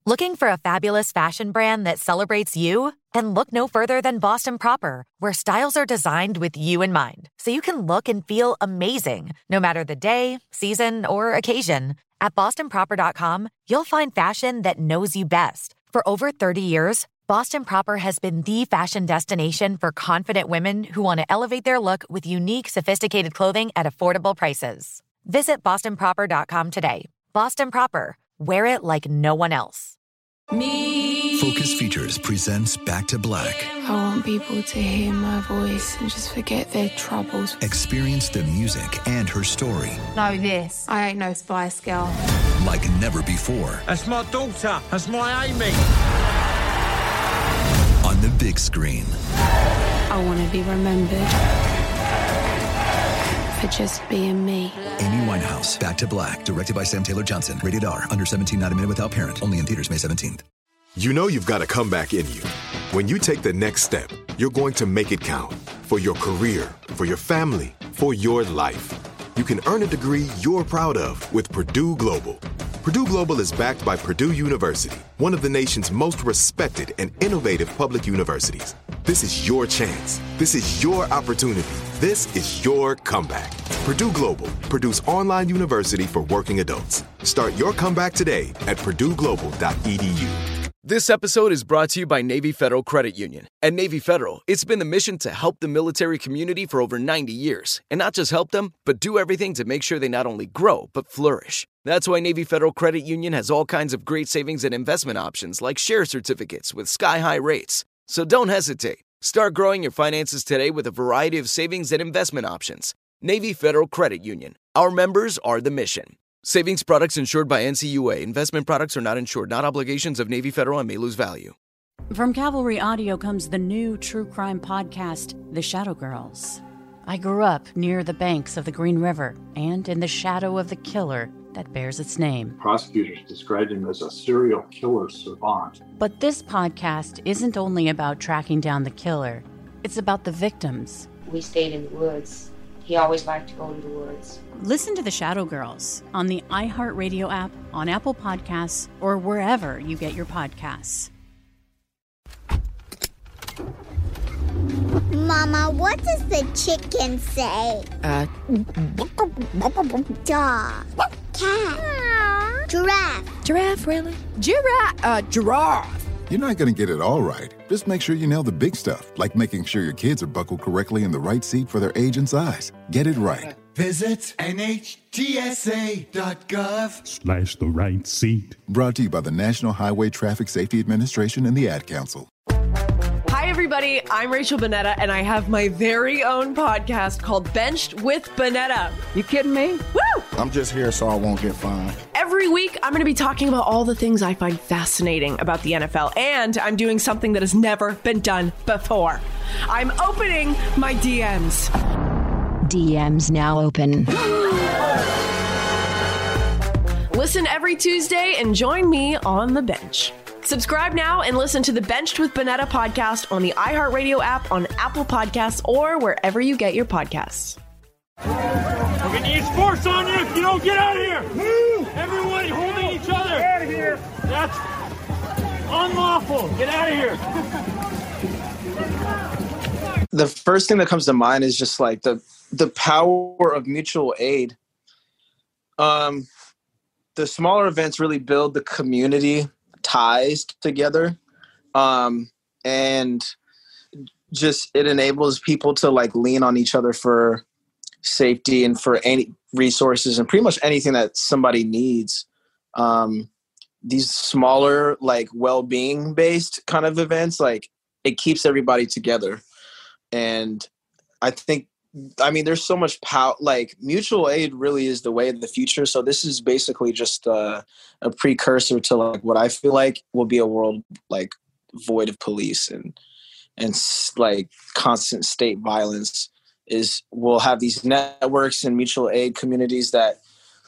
Looking for a fabulous fashion brand that celebrates you? Then look no further than Boston Proper, where styles are designed with you in mind, so you can look and feel amazing, no matter the day, season, or occasion. At bostonproper.com, you'll find fashion that knows you best. For over 30 years, Boston Proper has been the fashion destination for confident women who want to elevate their look with unique, sophisticated clothing at affordable prices. Visit bostonproper.com today. Boston Proper. Wear it like no one else. Focus Features presents Back to Black. I want people to hear my voice and just forget their troubles. Experience the music and her story. Know this, I ain't no Spice Girl. Like never before. That's my daughter. That's my Amy. On the big screen. I want to be remembered for just being me. Amy Winehouse, Back to Black, directed by Sam Taylor Johnson. Rated R, under 17, not a minute without parent. Only in theaters May 17th. You know you've got a comeback in you. When you take the next step, you're going to make it count. For your career, for your family, for your life. You can earn a degree you're proud of with Purdue Global. Purdue Global is backed by Purdue University, one of the nation's most respected and innovative public universities. This is your chance. This is your opportunity. This is your comeback. Purdue Global, Purdue's online university for working adults. Start your comeback today at purdueglobal.edu. This episode is brought to you by Navy Federal Credit Union. At Navy Federal, it's been the mission to help the military community for over 90 years. And not just help them, but do everything to make sure they not only grow, but flourish. That's why Navy Federal Credit Union has all kinds of great savings and investment options like share certificates with sky-high rates. So don't hesitate. Start growing your finances today with a variety of savings and investment options. Navy Federal Credit Union. Our members are the mission. Savings products insured by NCUA. Investment products are not insured, not obligations of Navy Federal and may lose value. From Cavalry Audio comes the new true crime podcast, The Shadow Girls. I grew up near the banks of the Green River and in the shadow of the killer that bears its name. Prosecutors described him as a serial killer savant. But this podcast isn't only about tracking down the killer. It's about the victims. We stayed in the woods. He always liked to go to the woods. Listen to The Shadow Girls on the iHeartRadio app, on Apple Podcasts, or wherever you get your podcasts. Mama, what does the chicken say? Dog. Cat. Giraffe. Giraffe, really? Giraffe. You're not going to get it all right. Just make sure you nail the big stuff, like making sure your kids are buckled correctly in the right seat for their age and size. Get it right. Visit NHTSA.gov/the right seat. Brought to you by the National Highway Traffic Safety Administration and the Ad Council. Hi, everybody. I'm Rachel Bonnetta, and I have my very own podcast called Benched with Bonnetta. You kidding me? Woo! I'm just here so I won't get fined. Every week, I'm going to be talking about all the things I find fascinating about the NFL, and I'm doing something that has never been done before. I'm opening my DMs. DMs now open. Listen every Tuesday and join me on the bench. Subscribe now and listen to the Benched with Bonnetta podcast on the iHeartRadio app, on Apple Podcasts, or wherever you get your podcasts. We're going to use force on you if you don't get out of here. Move! Everyone holding each other. Get out of here. That's unlawful. Get out of here. The first thing that comes to mind is just like the power of mutual aid. The smaller events really build the community ties together, and just it enables people to like lean on each other for safety and for any resources and pretty much anything that somebody needs. These smaller, like well-being based kind of events, like it keeps everybody together. And I mean, there's so much power, like mutual aid really is the way of the future. So this is basically just a precursor to like what I feel like will be a world like void of police and like constant state violence. Is we'll have these networks and mutual aid communities that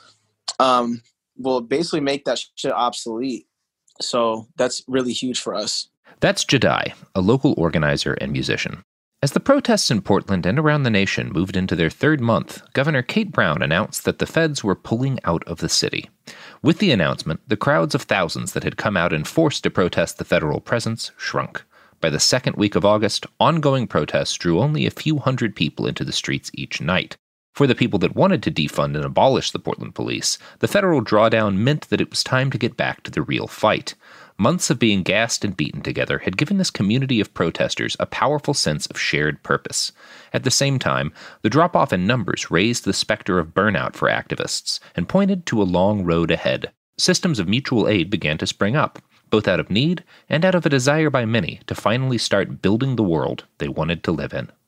will basically make that shit obsolete. So that's really huge for us. That's Jedi, a local organizer and musician. As the protests in Portland and around the nation moved into their third month, Governor Kate Brown announced that the feds were pulling out of the city. With the announcement, the crowds of thousands that had come out in force to protest the federal presence shrunk. By the second week of August, ongoing protests drew only a few hundred people into the streets each night. For the people that wanted to defund and abolish the Portland police, the federal drawdown meant that it was time to get back to the real fight. Months of being gassed and beaten together had given this community of protesters a powerful sense of shared purpose. At the same time, the drop-off in numbers raised the specter of burnout for activists and pointed to a long road ahead. Systems of mutual aid began to spring up, both out of need and out of a desire by many to finally start building the world they wanted to live in.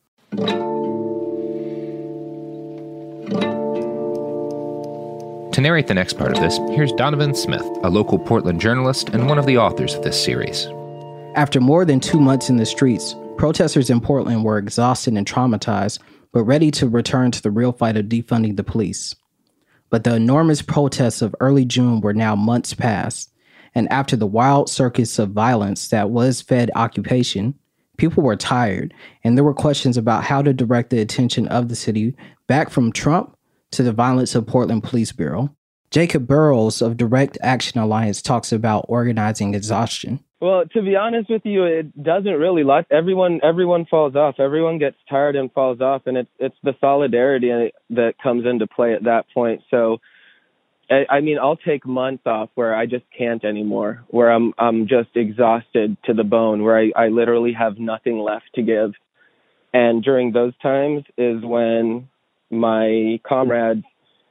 To narrate the next part of this, here's Donovan Smith, a local Portland journalist and one of the authors of this series. After more than 2 months in the streets, protesters in Portland were exhausted and traumatized, but ready to return to the real fight of defunding the police. But the enormous protests of early June were now months past, and after the wild circus of violence that was Fed occupation, people were tired, and there were questions about how to direct the attention of the city back from Trump to the violence of Portland Police Bureau. Jacob Burrows of Direct Action Alliance talks about organizing exhaustion. Well, to be honest with you, it doesn't really last. Everyone falls off. Everyone gets tired and falls off, and it's the solidarity that comes into play at that point. So, I mean, I'll take months off where I just can't anymore, where I'm just exhausted to the bone, where I literally have nothing left to give. And during those times is when my comrades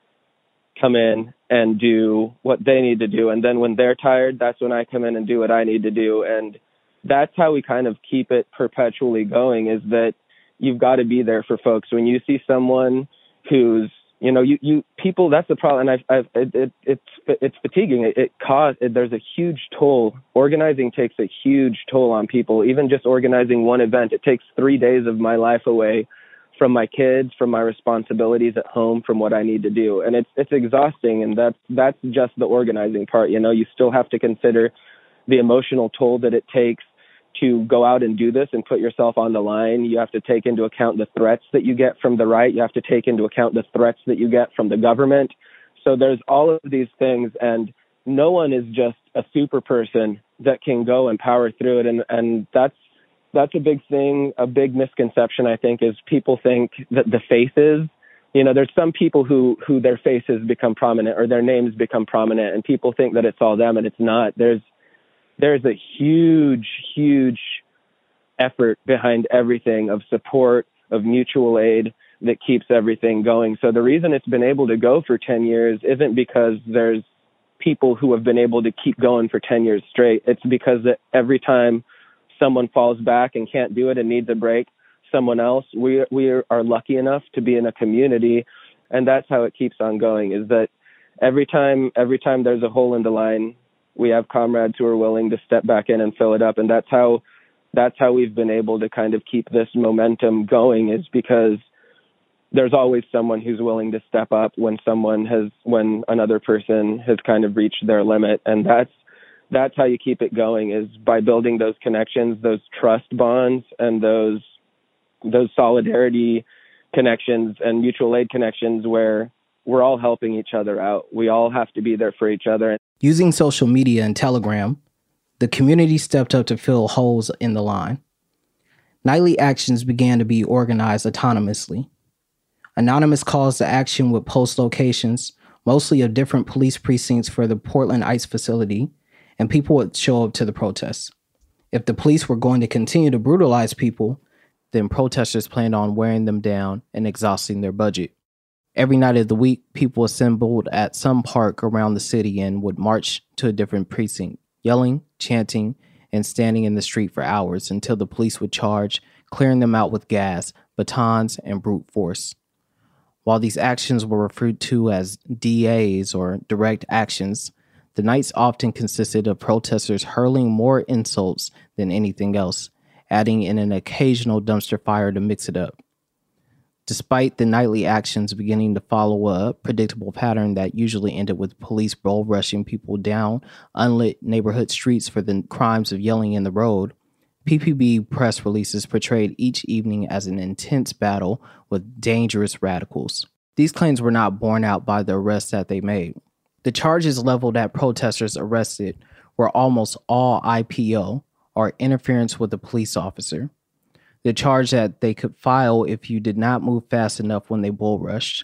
come in and do what they need to do. And then when they're tired, that's when I come in and do what I need to do. And that's how we kind of keep it perpetually going, is that you've got to be there for folks. When you see someone who's, you people, that's the problem. And it's fatiguing. There's a huge toll. Organizing takes a huge toll on people. Even just organizing one event, it takes 3 days of my life away from my kids, from my responsibilities at home, from what I need to do. And it's exhausting. And that's just the organizing part. You still have to consider the emotional toll that it takes to go out and do this and put yourself on the line. You have to take into account the threats that you get from the right. You have to take into account the threats that you get from the government. So there's all of these things, and no one is just a super person that can go and power through it. And that's a big thing, a big misconception, I think, is people think that the faces, there's some people who their faces become prominent or their names become prominent, and people think that it's all them, and it's not. There's a huge, huge effort behind everything of support, of mutual aid that keeps everything going. So the reason it's been able to go for 10 years isn't because there's people who have been able to keep going for 10 years straight. It's because that every time someone falls back and can't do it and needs a break, someone else, we are lucky enough to be in a community. And that's how it keeps on going, is that every time there's a hole in the line, we have comrades who are willing to step back in and fill it up. And that's how we've been able to kind of keep this momentum going, is because there's always someone who's willing to step up when another person has kind of reached their limit. And that's how you keep it going, is by building those connections, those trust bonds, and those solidarity connections and mutual aid connections where we're all helping each other out. We all have to be there for each other. Using social media and Telegram, the community stepped up to fill holes in the line. Nightly actions began to be organized autonomously. Anonymous calls to action would post locations, mostly of different police precincts for the Portland ICE facility, and people would show up to the protests. If the police were going to continue to brutalize people, then protesters planned on wearing them down and exhausting their budget. Every night of the week, people assembled at some park around the city and would march to a different precinct, yelling, chanting, and standing in the street for hours until the police would charge, clearing them out with gas, batons, and brute force. While these actions were referred to as DAs, or direct actions, the nights often consisted of protesters hurling more insults than anything else, adding in an occasional dumpster fire to mix it up. Despite the nightly actions beginning to follow a predictable pattern that usually ended with police bull rushing people down unlit neighborhood streets for the crimes of yelling in the road, PPB press releases portrayed each evening as an intense battle with dangerous radicals. These claims were not borne out by the arrests that they made. The charges leveled at protesters arrested were almost all IPO, or interference with a police officer. The charge that they could file if you did not move fast enough when they bull rushed.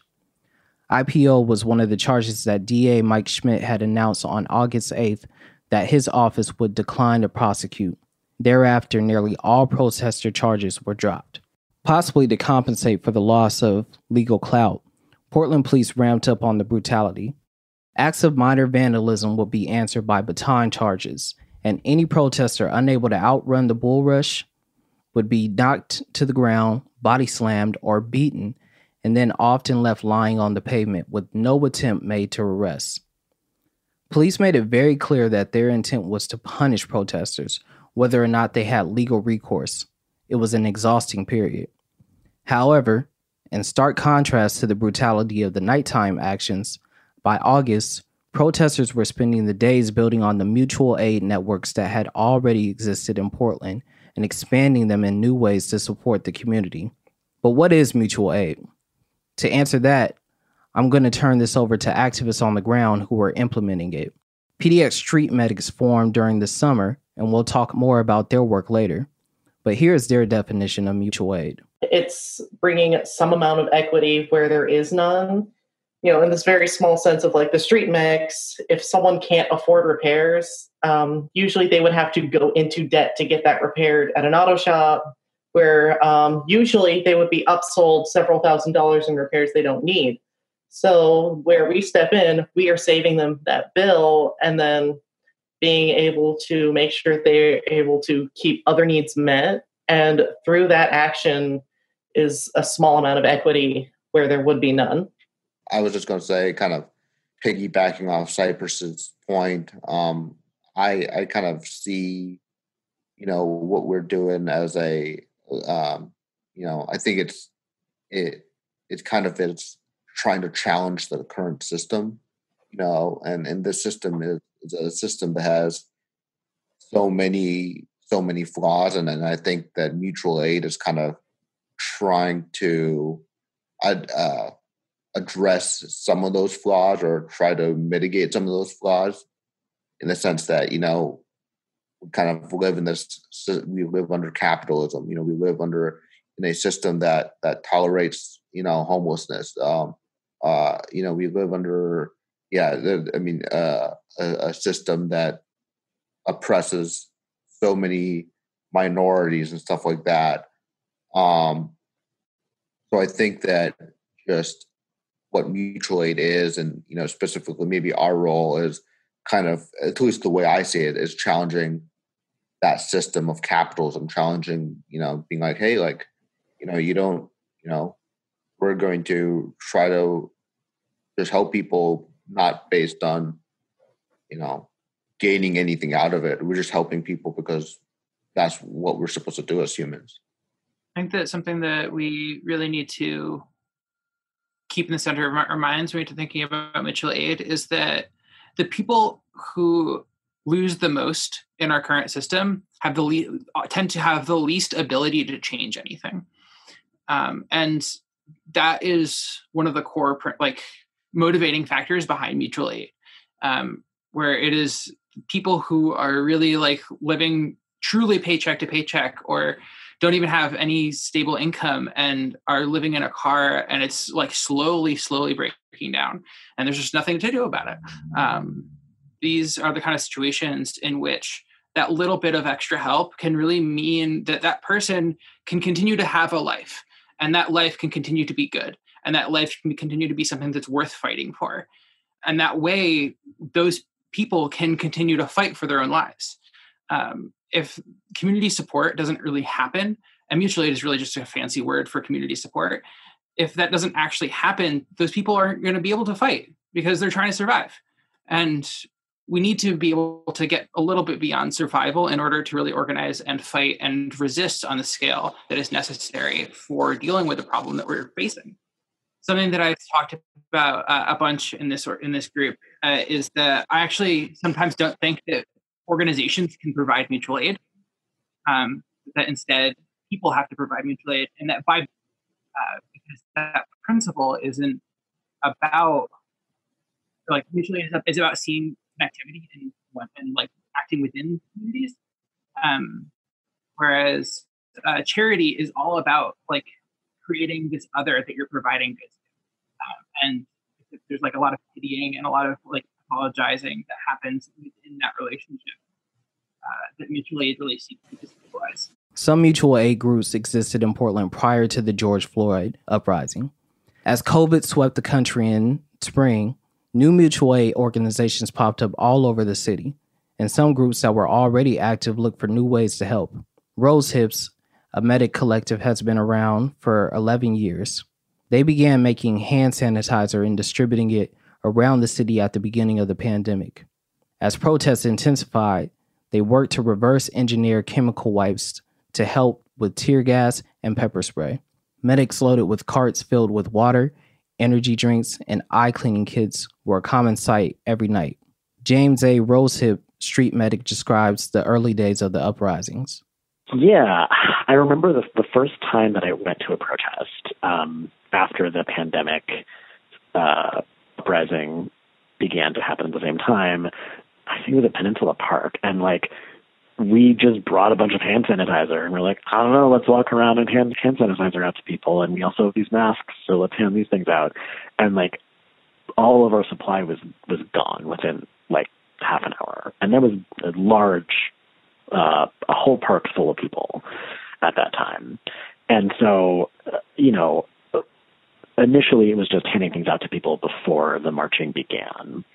IPO was one of the charges that DA Mike Schmidt had announced on August 8th that his office would decline to prosecute. Thereafter, nearly all protester charges were dropped. Possibly to compensate for the loss of legal clout, Portland police ramped up on the brutality. Acts of minor vandalism would be answered by baton charges, and any protester unable to outrun the bull rush would be knocked to the ground, body slammed, or beaten, and then often left lying on the pavement with no attempt made to arrest. Police made it very clear that their intent was to punish protesters, whether or not they had legal recourse. It was an exhausting period. However, in stark contrast to the brutality of the nighttime actions, by August, protesters were spending the days building on the mutual aid networks that had already existed in Portland and expanding them in new ways to support the community. But what is mutual aid? To answer that, I'm going to turn this over to activists on the ground who are implementing it. PDX Street Medics formed during the summer, and we'll talk more about their work later. But here's their definition of mutual aid. It's bringing some amount of equity where there is none. You know, in this very small sense of like the street mix, if someone can't afford repairs, usually they would have to go into debt to get that repaired at an auto shop, where usually they would be upsold several $1,000s in repairs they don't need. So where we step in, we are saving them that bill and then being able to make sure they're able to keep other needs met. And through that action is a small amount of equity where there would be none. I was just going to say, kind of piggybacking off Cypress's point, I kind of see, you know, what we're doing as a, you know, I think it's trying to challenge the current system, you know, and this system is a system that has so many flaws, and I think that mutual aid is kind of trying to address some of those flaws or try to mitigate some of those flaws, in the sense that, you know, we kind of live in this, we live under capitalism, you know, we live in a system that tolerates, you know, homelessness. You know, we live under, a system that oppresses so many minorities and stuff like that. So I think that just what mutual aid is, and, you know, specifically maybe our role is kind of, at least the way I see it, is challenging that system of capitalism, challenging, you know, being like, hey, like, you know, you don't, you know, we're going to try to just help people, not based on, you know, gaining anything out of it. We're just helping people because that's what we're supposed to do as humans. I think that something that we really need to keep in the center of our minds when we're thinking about mutual aid is that the people who lose the most in our current system have tend to have the least ability to change anything. And that is one of the core motivating factors behind mutual aid, where it is people who are really like living truly paycheck to paycheck, or don't even have any stable income and are living in a car, and it's like slowly breaking down, and there's just nothing to do about it. These are the kind of situations in which that little bit of extra help can really mean that that person can continue to have a life, and that life can continue to be good, and that life can continue to be something that's worth fighting for. And that way, those people can continue to fight for their own lives. If community support doesn't really happen, and mutual aid is really just a fancy word for community support, if that doesn't actually happen, those people aren't going to be able to fight because they're trying to survive. And we need to be able to get a little bit beyond survival in order to really organize and fight and resist on the scale that is necessary for dealing with the problem that we're facing. Something that I've talked about a bunch in this group is that I actually sometimes don't think that organizations can provide mutual aid, that instead people have to provide mutual aid, and that because that principle isn't about like mutual aid is about seeing connectivity and like acting within communities, whereas charity is all about like creating this other that you're providing goods to, and there's like a lot of pitying and a lot of like apologizing that happens within that relationship that mutual aid really seeks to destabilize. Some mutual aid groups existed in Portland prior to the George Floyd uprising. As COVID swept the country in spring, new mutual aid organizations popped up all over the city, and some groups that were already active looked for new ways to help. Rose Hips, a medic collective, has been around for 11 years. They began making hand sanitizer and distributing it around the city at the beginning of the pandemic. As protests intensified, they worked to reverse engineer chemical wipes to help with tear gas and pepper spray. Medics loaded with carts filled with water, energy drinks, and eye cleaning kits were a common sight every night. James A. Rosehip, street medic, describes the early days of the uprisings. Yeah, I remember the first time that I went to a protest after the pandemic uprising began to happen at the same time. I think it was at Peninsula Park, and like we just brought a bunch of hand sanitizer, and we're like, I don't know, let's walk around and hand sanitizer out to people, and we also have these masks, so let's hand these things out. And like all of our supply was gone within like half an hour, and there was a large, a whole park full of people at that time. And so, initially it was just handing things out to people before the marching began.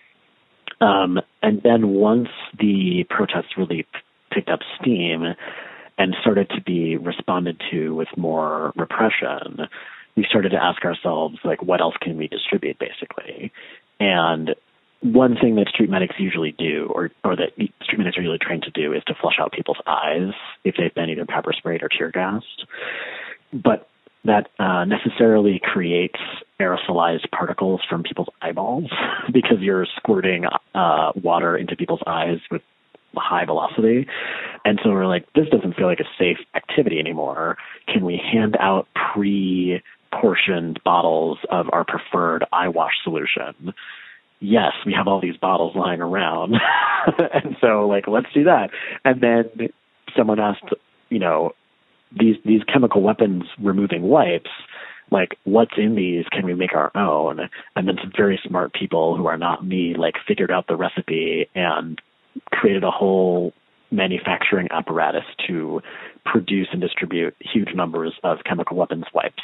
And then once the protests really picked up steam and started to be responded to with more repression, we started to ask ourselves, like, what else can we distribute, basically? And one thing that street medics usually do, or that street medics are usually trained to do, is to flush out people's eyes if they've been either pepper sprayed or tear gassed. But that necessarily creates aerosolized particles from people's eyeballs because you're squirting water into people's eyes with high velocity. And so we're like, this doesn't feel like a safe activity anymore. Can we hand out pre-portioned bottles of our preferred eye wash solution? Yes, we have all these bottles lying around. And so, like, let's do that. And then someone asked, these chemical weapons removing wipes, like, what's in these? Can we make our own? And then some very smart people who are not me, like, figured out the recipe and created a whole manufacturing apparatus to produce and distribute huge numbers of chemical weapons wipes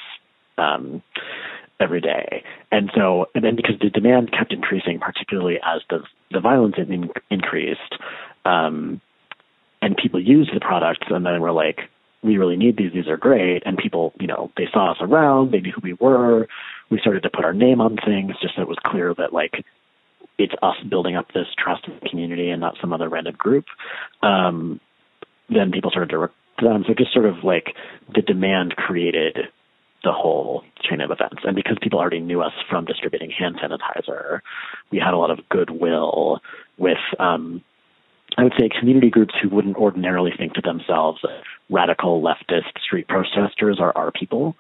every day. And then because the demand kept increasing, particularly as the violence increased, and people used the products, and then we're like, we really need these. These are great. And people, they saw us around, they knew who we were. We started to put our name on things just so it was clear that, like, it's us building up this trust in the community and not some other random group. Then people started to so just sort of like the demand created the whole chain of events. And because people already knew us from distributing hand sanitizer, we had a lot of goodwill with, I would say, community groups who wouldn't ordinarily think to themselves radical leftist street protesters are our people.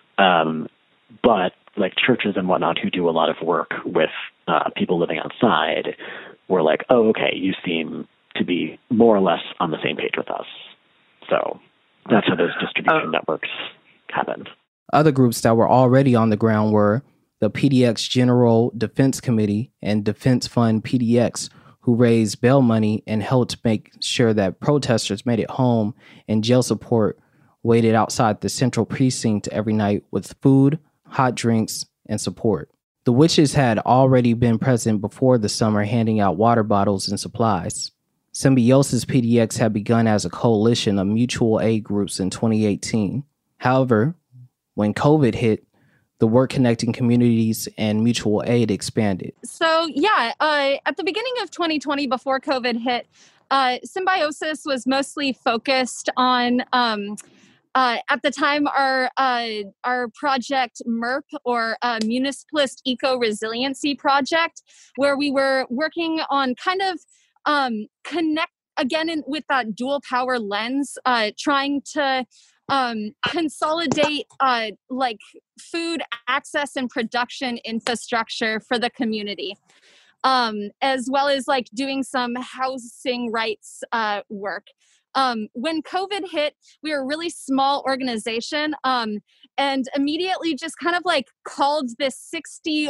But like churches and whatnot who do a lot of work with people living outside were like, oh, okay, you seem to be more or less on the same page with us. So that's how those distribution networks happened. Other groups that were already on the ground were the PDX General Defense Committee and Defense Fund PDX, who raised bail money and helped make sure that protesters made it home, and jail support waited outside the central precinct every night with food, hot drinks, and support. The Witches had already been present before the summer, handing out water bottles and supplies. Symbiosis PDX had begun as a coalition of mutual aid groups in 2018. However, when COVID hit, the work connecting communities and mutual aid expanded. So at the beginning of 2020, before COVID hit, Symbiosis was mostly focused on, at the time, our project MERP, or Municipalist Eco-Resiliency Project, where we were working on kind of connect, again, with that dual power lens, trying to consolidate like food access and production infrastructure for the community. as well as like doing some housing rights work. When COVID hit, we were a really small organization, and immediately just kind of like called this 60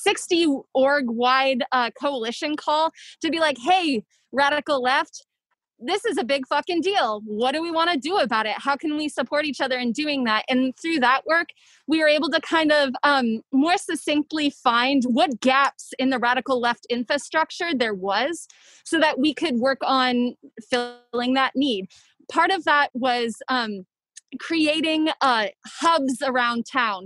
org wide coalition call to be like, hey, radical left, this is a big fucking deal. What do we want to do about it? How can we support each other in doing that? And through that work, we were able to kind of more succinctly find what gaps in the radical left infrastructure there was so that we could work on filling that need. Part of that was creating hubs around town.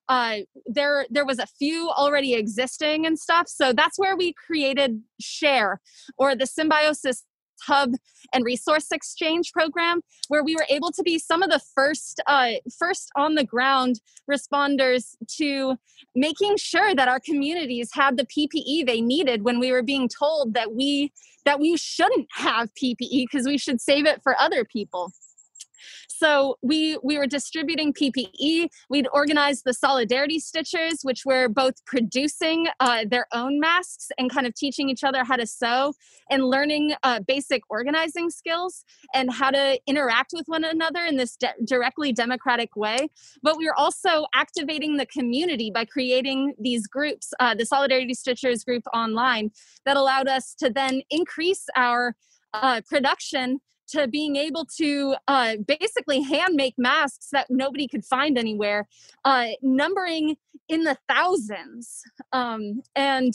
There was a few already existing and stuff. So that's where we created SHARE, or the Symbiosis Hub and Resource Exchange program, where we were able to be some of the first on the ground responders to making sure that our communities had the PPE they needed when we were being told that we shouldn't have PPE because we should save it for other people. So we were distributing PPE. We'd organized the Solidarity Stitchers, which were both producing their own masks and kind of teaching each other how to sew and learning basic organizing skills and how to interact with one another in this directly democratic way. But we were also activating the community by creating these groups, the Solidarity Stitchers group online, that allowed us to then increase our production to being able to basically hand make masks that nobody could find anywhere, numbering in the thousands, and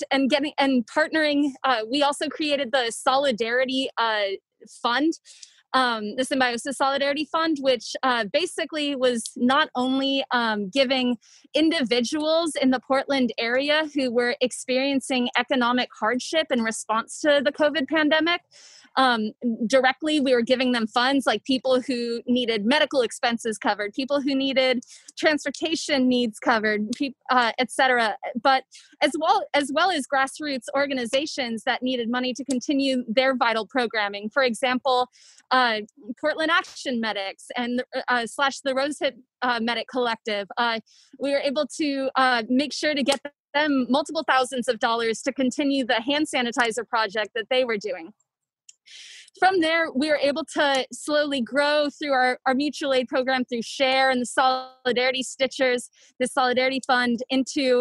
partnering. We also created the Solidarity Fund, the Symbiosis Solidarity Fund, which basically was not only giving individuals in the Portland area who were experiencing economic hardship in response to the COVID pandemic. Directly, we were giving them funds, like people who needed medical expenses covered, people who needed transportation needs covered, et cetera. But as well as grassroots organizations that needed money to continue their vital programming. For example, Portland Action Medics and / the Rosehip Medic Collective. We were able to make sure to get them multiple thousands of dollars to continue the hand sanitizer project that they were doing. From there, we were able to slowly grow through our mutual aid program, through SHARE and the Solidarity Stitchers, the Solidarity Fund, into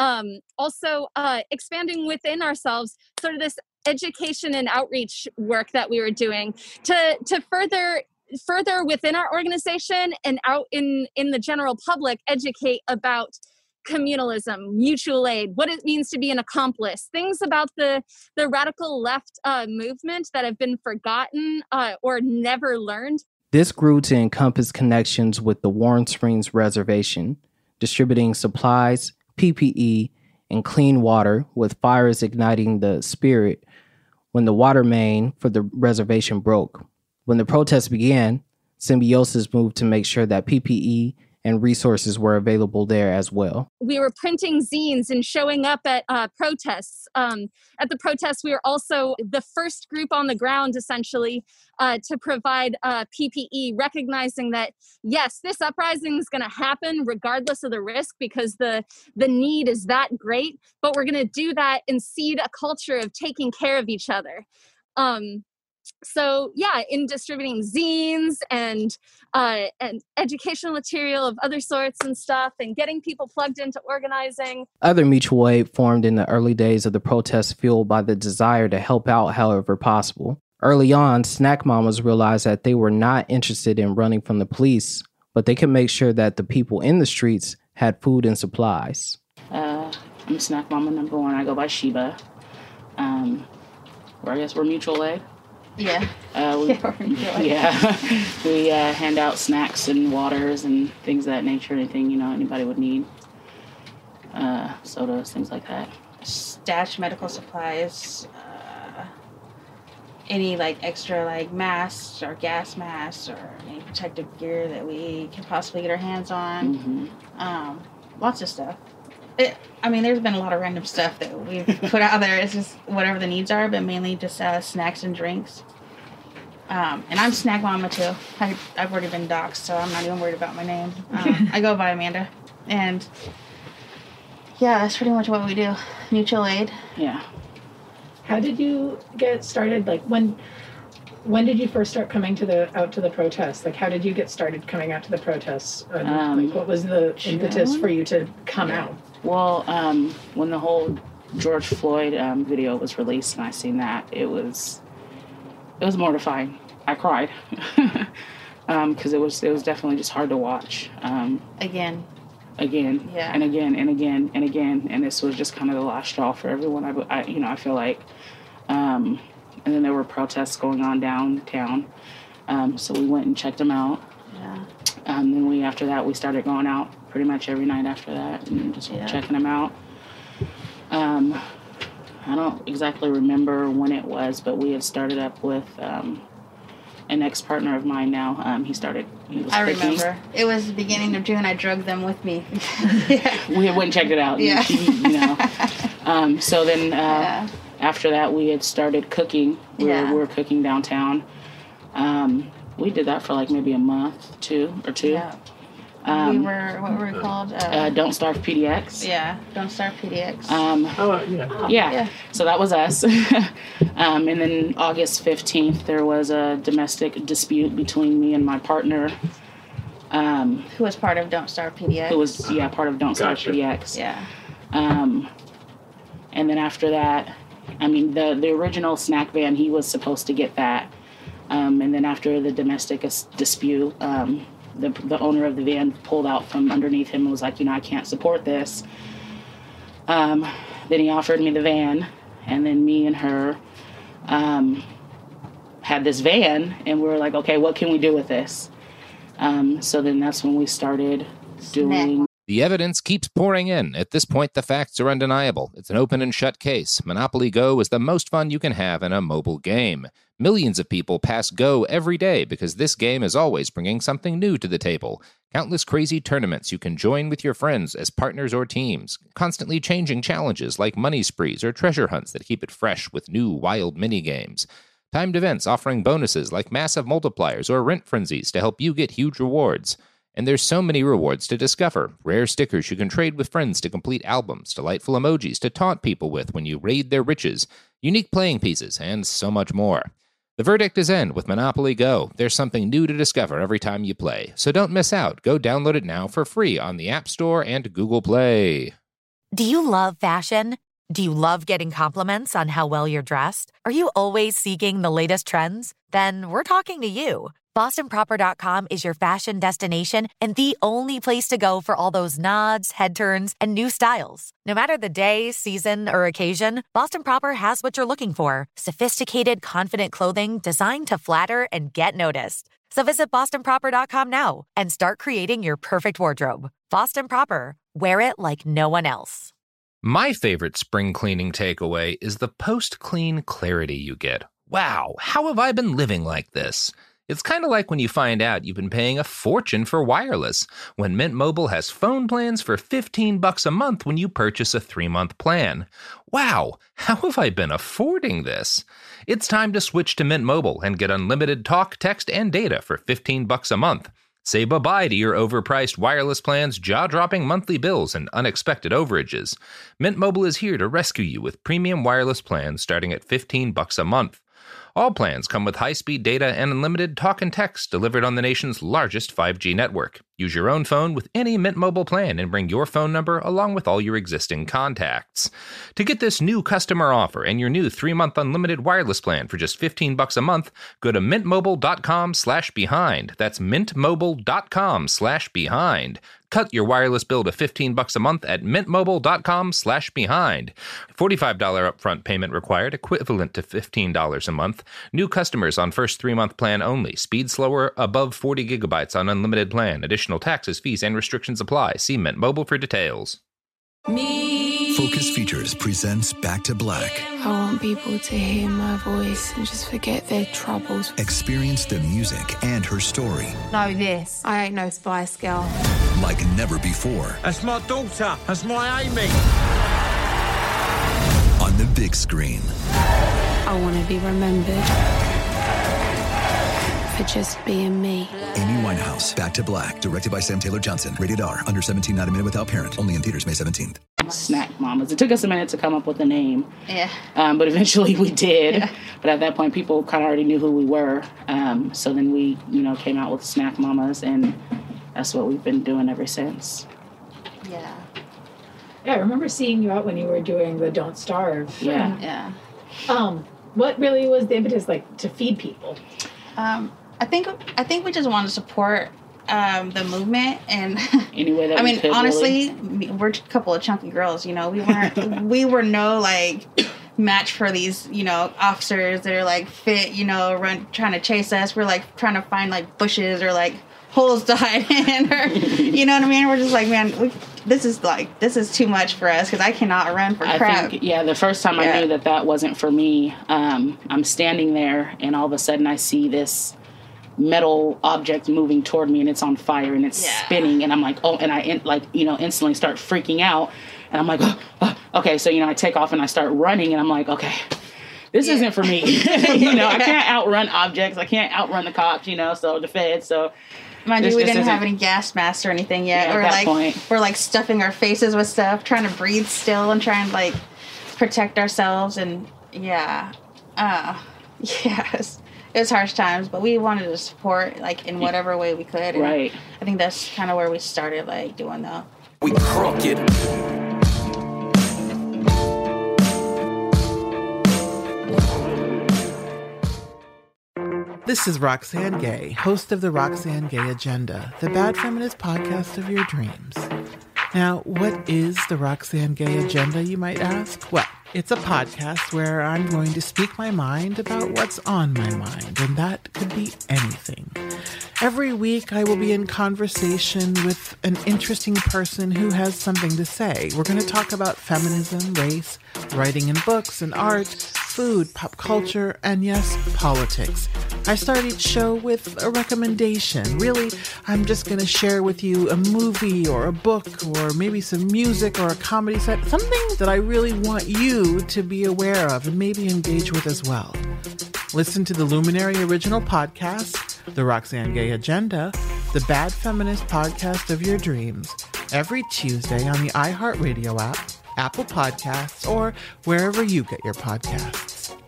also expanding within ourselves sort of this education and outreach work that we were doing to further within our organization and out in the general public, educate about communalism, mutual aid, what it means to be an accomplice, things about the radical left movement that have been forgotten or never learned. This grew to encompass connections with the Warren Springs Reservation, distributing supplies, PPE, and clean water, with fires igniting the spirit when the water main for the reservation broke. When the protests began, Symbiosis moved to make sure that PPE and resources were available there as well. We were printing zines and showing up at protests. At the protests, we were also the first group on the ground, essentially, to provide PPE, recognizing that, yes, this uprising is going to happen regardless of the risk because the need is that great, but we're going to do that and seed a culture of taking care of each other. So yeah, in distributing zines and educational material of other sorts and stuff, and getting people plugged into organizing. Other mutual aid formed in the early days of the protests, fueled by the desire to help out however possible. Early on, Snack Mamas realized that they were not interested in running from the police, but they could make sure that the people in the streets had food and supplies. I'm Snack Mama number 1. I go by Sheba. Or I guess we're mutual aid. Yeah. We hand out snacks and waters and things of that nature, anything, anybody would need. Sodas, things like that. Stash medical supplies, any extra masks or gas masks or any protective gear that we can possibly get our hands on. Mm-hmm. Lots of stuff. There's been a lot of random stuff that we've put out there. It's just whatever the needs are, but mainly just snacks and drinks. And I'm Snack Mama too. I've already been doxxed, so I'm not even worried about my name. I go by Amanda. And yeah, that's pretty much what we do. Mutual aid. Yeah. How did you get started? Like when did you first start coming out to the protests? Like how did you get started coming out to the protests? Like what was the impetus for you to come out? Well, when the whole George Floyd video was released and I seen that, it was mortifying. I cried because it was definitely just hard to watch. Again, yeah, and again, and again, and again, and this was just kind of the last straw for everyone. I feel like, and then there were protests going on downtown, so we went and checked them out. Yeah. Then after that we started going out pretty much every night after that and just checking them out. I don't exactly remember when it was, but we had started up with an ex-partner of mine now. I remember. It was the beginning of June. I drugged them with me. We went and checked it out. Yeah. So then after that, we had started cooking. We were cooking downtown. We did that for like maybe a month, two. Yeah. What were we called? Don't Starve PDX. Yeah, Don't Starve PDX. Yeah. So that was us. And then August 15th, there was a domestic dispute between me and my partner. Who was part of Don't Starve PDX. Who was, part of Don't Starve PDX. Yeah. And then after that, the original snack van, he was supposed to get that. And then after the domestic dispute, the owner of the van pulled out from underneath him and was like, I can't support this. Then he offered me the van, and then me and her had this van, and we were like, okay, what can we do with this? So then that's when we started doing... The evidence keeps pouring in. At this point, the facts are undeniable. It's an open and shut case. Monopoly Go is the most fun you can have in a mobile game. Millions of people pass Go every day because this game is always bringing something new to the table. Countless crazy tournaments you can join with your friends as partners or teams. Constantly changing challenges like money sprees or treasure hunts that keep it fresh with new wild mini-games. Timed events offering bonuses like massive multipliers or rent frenzies to help you get huge rewards. And there's so many rewards to discover. Rare stickers you can trade with friends to complete albums, delightful emojis to taunt people with when you raid their riches, unique playing pieces, and so much more. The verdict is in with Monopoly Go. There's something new to discover every time you play. So don't miss out. Go download it now for free on the App Store and Google Play. Do you love fashion? Do you love getting compliments on how well you're dressed? Are you always seeking the latest trends? Then we're talking to you. BostonProper.com is your fashion destination and the only place to go for all those nods, head turns, and new styles. No matter the day, season, or occasion, Boston Proper has what you're looking for. Sophisticated, confident clothing designed to flatter and get noticed. So visit BostonProper.com now and start creating your perfect wardrobe. Boston Proper. Wear it like no one else. My favorite spring cleaning takeaway is the post-clean clarity you get. Wow, how have I been living like this? It's kind of like when you find out you've been paying a fortune for wireless, when Mint Mobile has phone plans for $15 a month when you purchase a 3-month plan. Wow, how have I been affording this? It's time to switch to Mint Mobile and get unlimited talk, text, and data for $15 a month. Say bye-bye to your overpriced wireless plans, jaw-dropping monthly bills, and unexpected overages. Mint Mobile is here to rescue you with premium wireless plans starting at $15 a month. All plans come with high-speed data and unlimited talk and text delivered on the nation's largest 5G network. Use your own phone with any Mint Mobile plan and bring your phone number along with all your existing contacts. To get this new customer offer and your new 3-month unlimited wireless plan for just $15 a month, go to mintmobile.com/behind. That's mintmobile.com/behind. Cut your wireless bill to $15 a month at mintmobile.com/behind. $45 upfront payment required, equivalent to $15 a month. New customers on first 3-month plan only. Speed slower, above 40 gigabytes on unlimited plan. Additional taxes, fees, and restrictions apply. See Mint Mobile for details. Focus Features presents Back to Black. I want people to hear my voice and just forget their troubles. Experience the music and her story. Know this, I ain't no Spice Girl. Like never before. That's my daughter. That's my Amy. On the big screen. I want to be remembered for just being me. Amy Winehouse, Back to Black, directed by Sam Taylor Johnson. Rated R, under 17, not a minute without parent. Only in theaters May 17th. Snack Mamas. It took us a minute to come up with a name. Yeah. But eventually we did. Yeah. But at that point, people kind of already knew who we were. So then we, came out with Snack Mamas, and that's what we've been doing ever since. Yeah. Yeah, I remember seeing you out when you were doing the Don't Starve. Yeah. Yeah. What really was the impetus, like, to feed people? I think we just want to support the movement, and any way that we could, honestly, really. We're a couple of chunky girls. We were no like match for these officers that are like fit, trying to chase us. We're like trying to find like bushes or like holes to hide in, or you know what I mean. We're just like, man, this is too much for us because I cannot run for crap. I think, the first time I knew that wasn't for me. I'm standing there, and all of a sudden I see this metal object moving toward me, and it's on fire, and it's spinning, and I'm like, oh, and I instantly start freaking out, and I'm like, oh, okay, so I take off and I start running, and I'm like, okay, this isn't for me. I can't outrun objects, I can't outrun the cops, so the feds, so mind you, we didn't have any gas masks or anything yet. We're like stuffing our faces with stuff, trying to breathe still and trying to like protect ourselves, and it was harsh times, but we wanted to support, like, in whatever way we could. And right. I think that's kind of where we started, like, doing the... We crooked. This is Roxane Gay, host of the Roxane Gay Agenda, the bad feminist podcast of your dreams. Now, what is the Roxane Gay Agenda, you might ask? Well, it's a podcast where I'm going to speak my mind about what's on my mind, and that could be anything. Every week, I will be in conversation with an interesting person who has something to say. We're going to talk about feminism, race, writing in books and art, food, pop culture, and yes, politics. I start each show with a recommendation. Really, I'm just going to share with you a movie or a book or maybe some music or a comedy set, something that I really want you to be aware of and maybe engage with as well. Listen to the Luminary Original Podcast, the Roxane Gay Agenda, the bad feminist podcast of your dreams, every Tuesday on the iHeartRadio app, Apple Podcasts, or wherever you get your podcasts.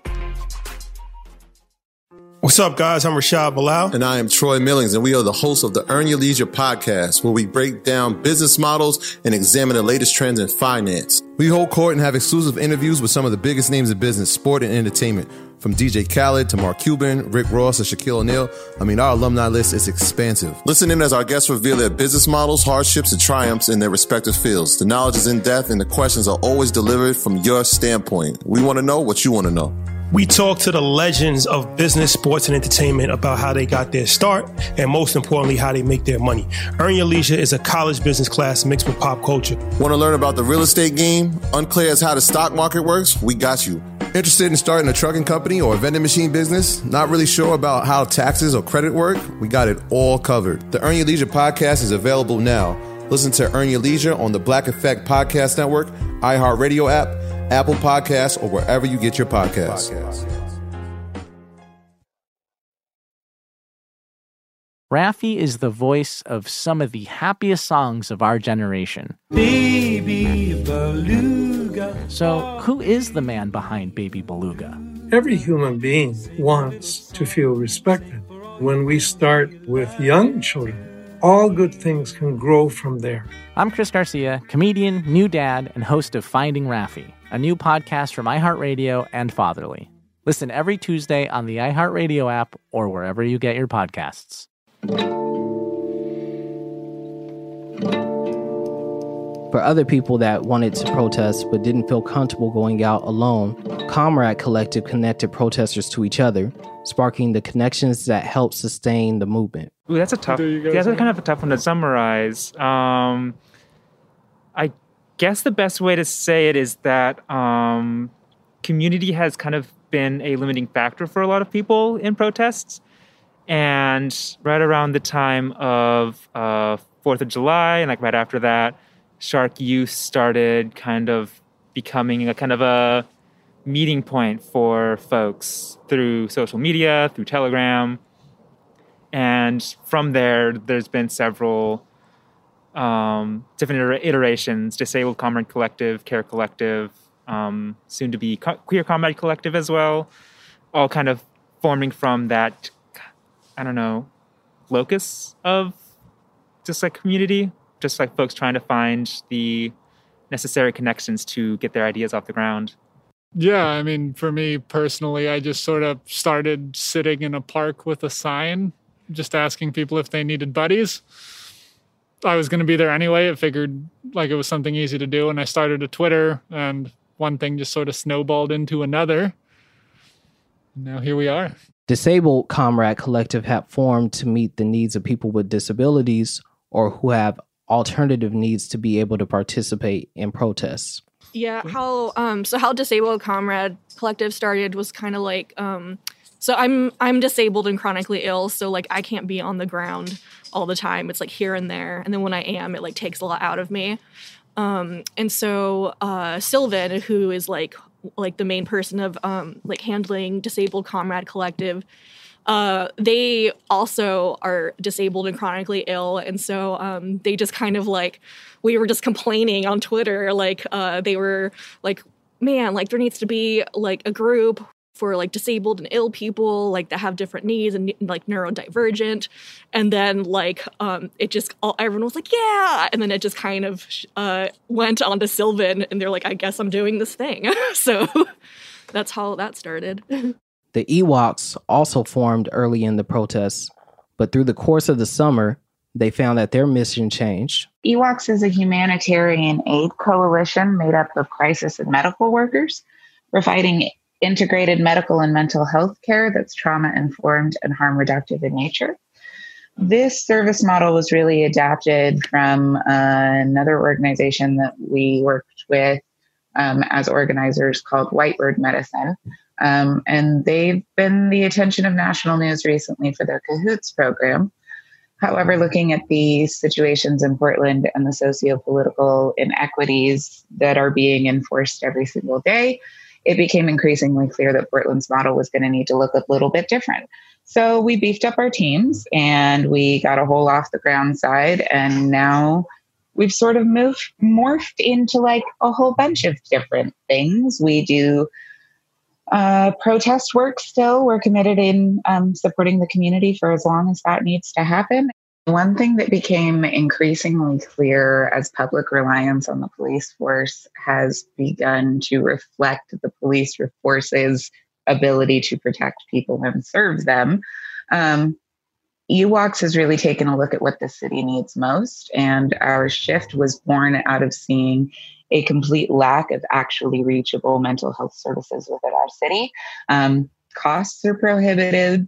What's up, guys? I'm Rashad Bilal. And I am Troy Millings, and we are the hosts of the Earn Your Leisure podcast, where we break down business models and examine the latest trends in finance. We hold court and have exclusive interviews with some of the biggest names in business, sport, and entertainment. From DJ Khaled to Mark Cuban, Rick Ross, to Shaquille O'Neal. Our alumni list is expansive. Listen in as our guests reveal their business models, hardships, and triumphs in their respective fields. The knowledge is in depth, and the questions are always delivered from your standpoint. We want to know what you want to know. We talk to the legends of business, sports, and entertainment about how they got their start and, most importantly, how they make their money. Earn Your Leisure is a college business class mixed with pop culture. Want to learn about the real estate game? Unclear as how the stock market works? We got you. Interested in starting a trucking company or a vending machine business? Not really sure about how taxes or credit work? We got it all covered. The Earn Your Leisure podcast is available now. Listen to Earn Your Leisure on the Black Effect Podcast Network, iHeartRadio app, Apple Podcasts, or wherever you get your podcasts. Raffi is the voice of some of the happiest songs of our generation. Baby Beluga. So, who is the man behind Baby Beluga? Every human being wants to feel respected. When we start with young children, all good things can grow from there. I'm Chris Garcia, comedian, new dad, and host of Finding Raffi, a new podcast from iHeartRadio and Fatherly. Listen every Tuesday on the iHeartRadio app or wherever you get your podcasts. For other people that wanted to protest but didn't feel comfortable going out alone, Comrade Collective connected protesters to each other, sparking the connections that helped sustain the movement. Ooh, that's kind of a tough one to summarize. I guess the best way to say it is that community has kind of been a limiting factor for a lot of people in protests. And right around the time of 4th of July, and like right after that, Shark Youth started kind of becoming a kind of a meeting point for folks through social media, through Telegram. And from there, there's been several different iterations, Disabled Comrade Collective, Care Collective, soon to be Queer Comrade Collective as well, all kind of forming from that, I don't know, locus of just like community, just like folks trying to find the necessary connections to get their ideas off the ground. Yeah, I mean, for me personally, I just sort of started sitting in a park with a sign, just asking people if they needed buddies. I was going to be there anyway. It figured like it was something easy to do. And I started a Twitter, and one thing just sort of snowballed into another. Now here we are. Disabled Comrade Collective have formed to meet the needs of people with disabilities or who have alternative needs to be able to participate in protests. Yeah, how Disabled Comrade Collective started was kind of like, so I'm disabled and chronically ill, so like I can't be on the ground all the time. It's like here and there, and then when I am, it like takes a lot out of me. And so Sylvan, who is like the main person of like handling Disabled Comrade Collective, they also are disabled and chronically ill, and so they just kind of like, we were just complaining on Twitter, like they were like, man, like there needs to be like a group for like disabled and ill people, like that have different needs and like neurodivergent, and then like it just everyone was like, yeah, and then it just kind of went on to Sylvan, and they're like, I guess I'm doing this thing. So that's how that started. The Ewoks also formed early in the protests, but through the course of the summer, they found that their mission changed. Ewoks is a humanitarian aid coalition made up of crisis and medical workers, providing integrated medical and mental health care that's trauma-informed and harm reductive in nature. This service model was really adapted from another organization that we worked with as organizers called Whitebird Medicine. And they've been the attention of national news recently for their Cahoots program. However, looking at the situations in Portland and the socio-political inequities that are being enforced every single day, it became increasingly clear that Portland's model was going to need to look a little bit different. So we beefed up our teams and we got a whole off the ground side. And now we've sort of morphed into like a whole bunch of different things. We do protest work still. We're committed in supporting the community for as long as that needs to happen. One thing that became increasingly clear as public reliance on the police force has begun to reflect the police force's ability to protect people and serve them. Ewoks has really taken a look at what the city needs most, and our shift was born out of seeing a complete lack of actually reachable mental health services within our city. Costs are prohibitive.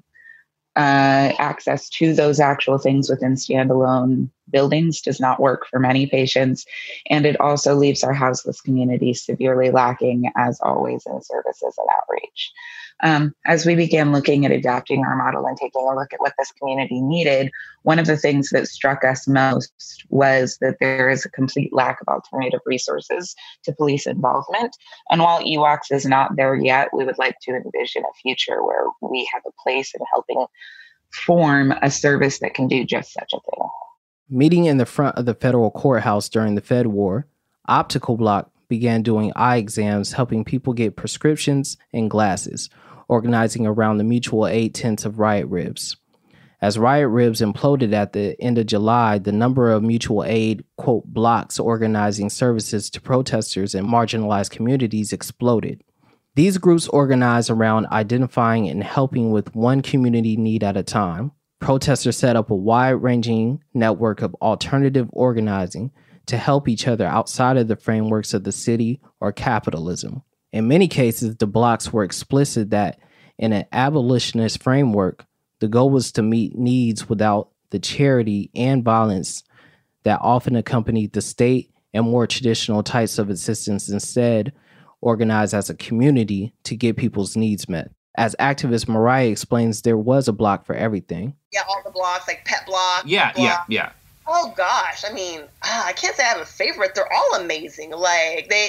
Access to those actual things within standalone buildings does not work for many patients. And it also leaves our houseless community severely lacking, as always, in services and outreach. As we began looking at adapting our model and taking a look at what this community needed, one of the things that struck us most was that there is a complete lack of alternative resources to police involvement. And while Ewoks is not there yet, we would like to envision a future where we have a place in helping form a service that can do just such a thing. Meeting in the front of the federal courthouse during the Fed War, Optical Block began doing eye exams, helping people get prescriptions and glasses, organizing around the mutual aid tents of Riot Ribs. As Riot Ribs imploded at the end of July, the number of mutual aid, quote, blocks organizing services to protesters in marginalized communities exploded. These groups organize around identifying and helping with one community need at a time. Protesters set up a wide-ranging network of alternative organizing to help each other outside of the frameworks of the city or capitalism. In many cases, the blocks were explicit that in an abolitionist framework, the goal was to meet needs without the charity and violence that often accompanied the state and more traditional types of assistance, instead organized as a community to get people's needs met. As activist Mariah explains, there was a block for everything. Yeah, all the blocks, like Pet Block. Yeah. Oh gosh, I mean, I can't say I have a favorite. They're all amazing. Like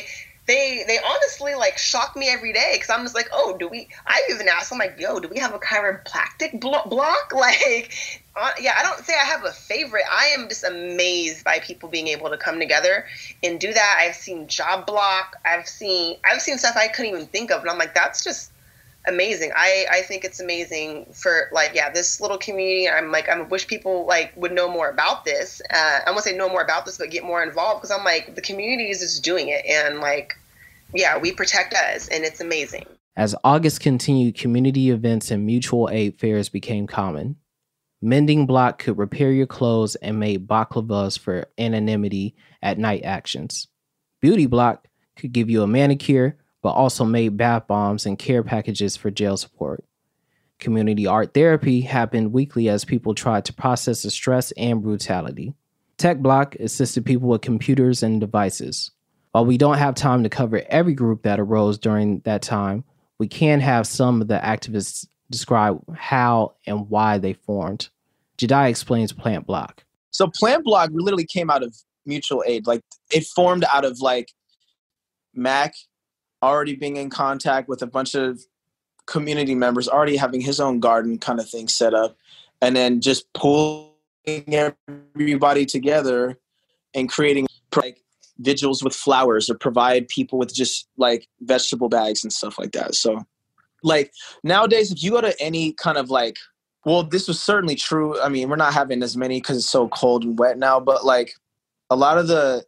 they honestly like shock me every day because I'm just like, oh, I even ask, I'm like, yo, do we have a chiropractic block? Like, yeah, I don't say I have a favorite. I am just amazed by people being able to come together and do that. I've seen job block. I've seen stuff I couldn't even think of, and I'm like, that's just amazing. I think it's amazing for like, yeah, this little community. I wish people like would know more about this. I won't say know more about this, but get more involved, because I'm like, the community is just doing it, and like, yeah, we protect us, and it's amazing. As August continued, community events and mutual aid fairs became common. Mending Block could repair your clothes and made baklavas for anonymity at night actions. Beauty Block could give you a manicure, but also made bath bombs and care packages for jail support. Community art therapy happened weekly as people tried to process the stress and brutality. Tech Block assisted people with computers and devices. While we don't have time to cover every group that arose during that time, we can have some of the activists describe how and why they formed. Jedi explains Plant Block. So Plant Block literally came out of mutual aid. Like, it formed out of like Mac already being in contact with a bunch of community members, already having his own garden kind of thing set up, and then just pulling everybody together and creating like vigils with flowers, or provide people with just like vegetable bags and stuff like that. So like nowadays, if you go to any kind of like, well, this was certainly true. I mean, we're not having as many because it's so cold and wet now, but like a lot of the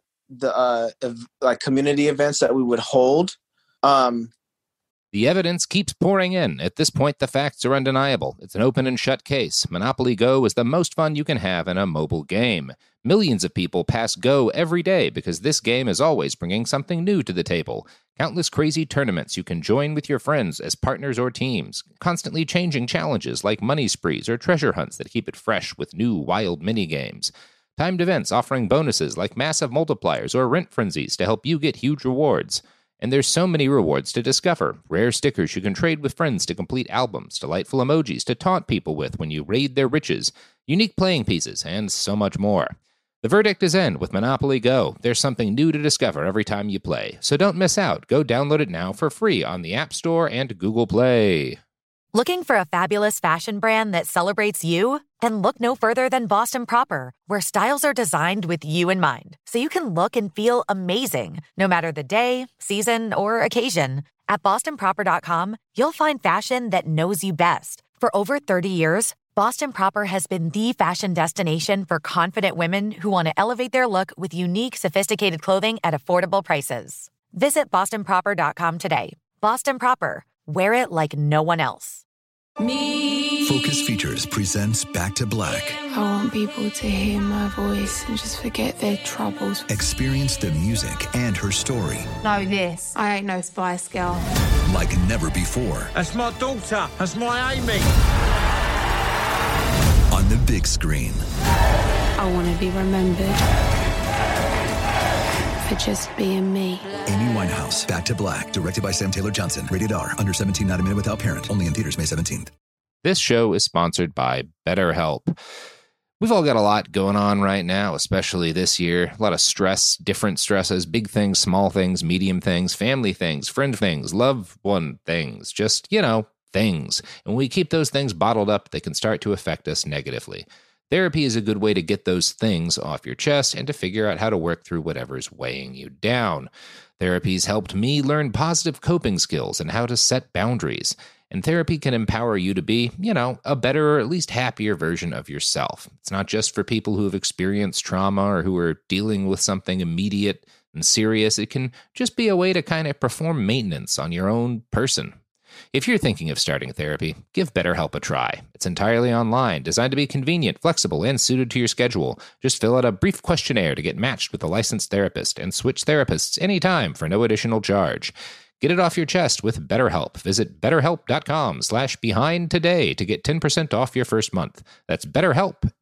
like community events that we would hold, the evidence keeps pouring in. At this point, the facts are undeniable. It's an open and shut case. Monopoly Go is the most fun you can have in a mobile game. Millions of people pass Go every day because this game is always bringing something new to the table. Countless crazy tournaments you can join with your friends as partners or teams. Constantly changing challenges like money sprees or treasure hunts that keep it fresh with new wild mini-games. Timed events offering bonuses like massive multipliers or rent frenzies to help you get huge rewards. And there's so many rewards to discover. Rare stickers you can trade with friends to complete albums, delightful emojis to taunt people with when you raid their riches, unique playing pieces, and so much more. The verdict is in with Monopoly Go. There's something new to discover every time you play. So don't miss out. Go download it now for free on the App Store and Google Play. Looking for a fabulous fashion brand that celebrates you? Then look no further than Boston Proper, where styles are designed with you in mind, so you can look and feel amazing, no matter the day, season, or occasion. At bostonproper.com, you'll find fashion that knows you best. For over 30 years, Boston Proper has been the fashion destination for confident women who want to elevate their look with unique, sophisticated clothing at affordable prices. Visit bostonproper.com today. Boston Proper. Wear it like no one else. Focus Features presents Back to Black. I want people to hear my voice and just forget their troubles. Experience the music and her story Know this, I ain't no Spice Girl. like never before. That's my daughter. That's my Amy. On the big screen. I want to be remembered for just being me. Amy Winehouse, Back to Black, directed by Sam Taylor Johnson. Rated R, under 17, not a minute without parent. Only in theaters May 17th. This show is sponsored by BetterHelp. We've all got a lot going on right now, especially this year. A lot of stress, different stresses, big things, small things, medium things, family things, friend things, loved one things, just, things. And when we keep those things bottled up, they can start to affect us negatively. Therapy is a good way to get those things off your chest and to figure out how to work through whatever's weighing you down. Therapy's helped me learn positive coping skills and how to set boundaries. And therapy can empower you to be, a better or at least happier version of yourself. It's not just for people who have experienced trauma or who are dealing with something immediate and serious. It can just be a way to kind of perform maintenance on your own person. If you're thinking of starting therapy, give BetterHelp a try. It's entirely online, designed to be convenient, flexible, and suited to your schedule. Just fill out a brief questionnaire to get matched with a licensed therapist and switch therapists anytime for no additional charge. Get it off your chest with BetterHelp. Visit BetterHelp.com/behind today to get 10% off your first month. That's BetterHelp,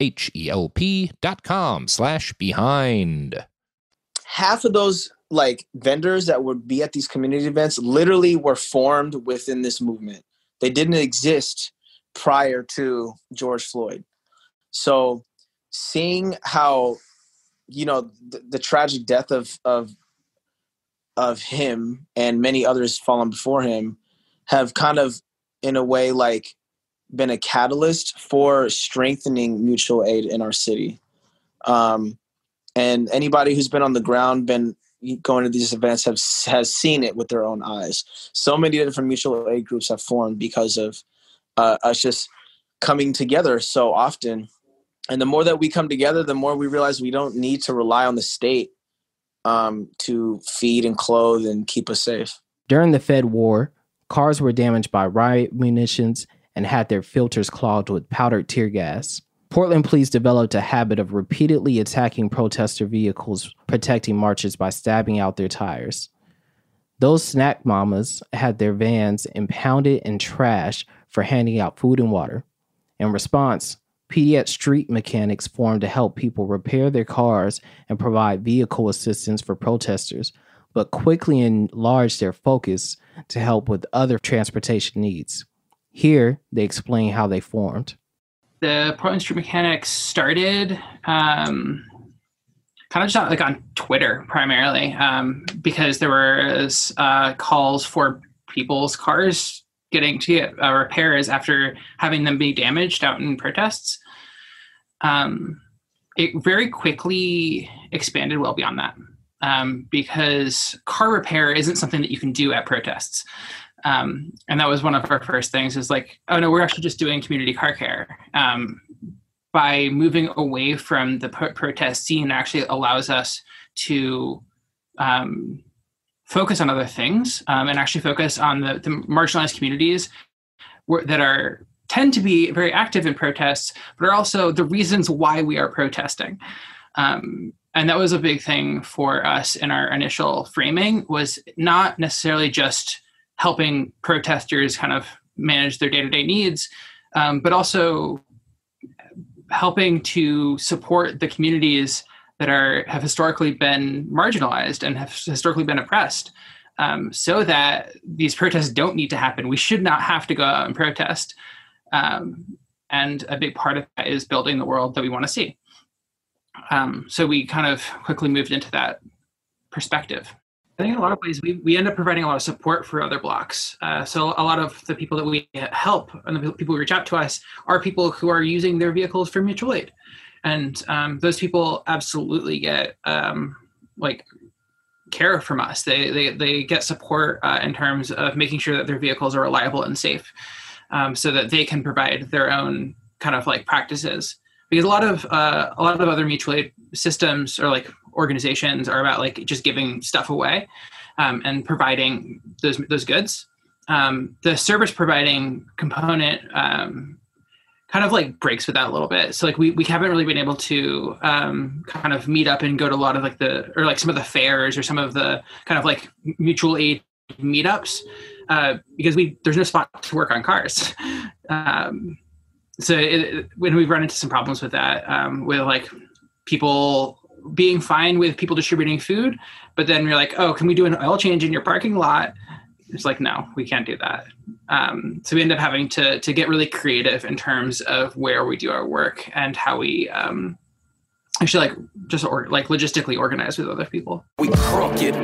HELP.com/behind. Half of those like vendors that would be at these community events literally were formed within this movement. They didn't exist prior to George Floyd. So seeing how, the tragic death of of him and many others fallen before him have kind of, in a way, like been a catalyst for strengthening mutual aid in our city. And anybody who's been on the ground, been going to these events, has seen it with their own eyes. So many different mutual aid groups have formed because of us just coming together so often. And the more that we come together, the more we realize we don't need to rely on the state to feed and clothe and keep us safe. During the Fed war, cars were damaged by riot munitions and had their filters clogged with powdered tear gas. Portland police developed a habit of repeatedly attacking protester vehicles, protecting marchers by stabbing out their tires. Those snack mamas had their vans impounded and trashed for handing out food and water. In response, PDX street mechanics formed to help people repair their cars and provide vehicle assistance for protesters, but quickly enlarged their focus to help with other transportation needs. Here, they explain how they formed. The Portland Street Mechanics started kind of just like on Twitter primarily, because there was calls for people's cars getting to get repairs after having them be damaged out in protests. It very quickly expanded well beyond that, because car repair isn't something that you can do at protests. And that was one of our first things, is like, oh no, we're actually just doing community car care. By moving away from the protest scene, actually allows us to focus on other things, and actually focus on the marginalized communities that tend to be very active in protests, but are also the reasons why we are protesting. And that was a big thing for us in our initial framing, was not necessarily just helping protesters kind of manage their day-to-day needs, but also helping to support the communities that have historically been marginalized and have historically been oppressed, so that these protests don't need to happen. We should not have to go out and protest. And a big part of that is building the world that we want to see. So we kind of quickly moved into that perspective. I think in a lot of ways, we end up providing a lot of support for other blocks. So a lot of the people that we help and the people who reach out to us are people who are using their vehicles for mutual aid. And those people absolutely get care from us. They get support in terms of making sure that their vehicles are reliable and safe, so that they can provide their own kind of like practices. Because a lot of other mutual aid systems or like organizations are about like just giving stuff away and providing those goods. The service providing component kind of like breaks with that a little bit. So like we haven't really been able to kind of meet up and go to a lot of like some of the fairs or some of the kind of like mutual aid meetups because there's no spot to work on cars. So when we've run into some problems with that, with like people being fine with people distributing food, but then we're like, oh, can we do an oil change in your parking lot? It's like, no, we can't do that. So we end up having to get really creative in terms of where we do our work and how we actually like just logistically organize with other people. We crooked.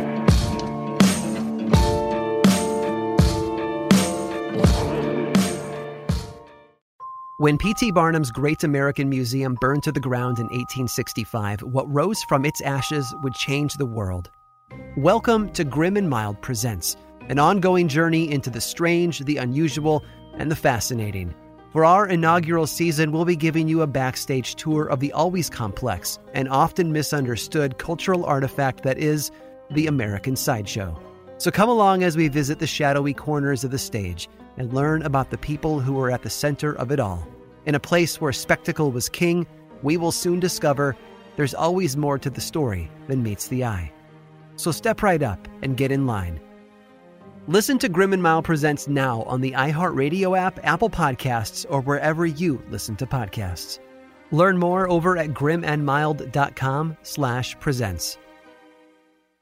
When P.T. Barnum's Great American Museum burned to the ground in 1865, what rose from its ashes would change the world. Welcome to Grim and Mild Presents, an ongoing journey into the strange, the unusual, and the fascinating. For our inaugural season, we'll be giving you a backstage tour of the always complex and often misunderstood cultural artifact that is the American Sideshow. So come along as we visit the shadowy corners of the stage and learn about the people who were at the center of it all. In a place where spectacle was king, we will soon discover there's always more to the story than meets the eye. So step right up and get in line. Listen to Grim and Mild Presents now on the iHeartRadio app, Apple Podcasts, or wherever you listen to podcasts. Learn more over at grimandmild.com/presents.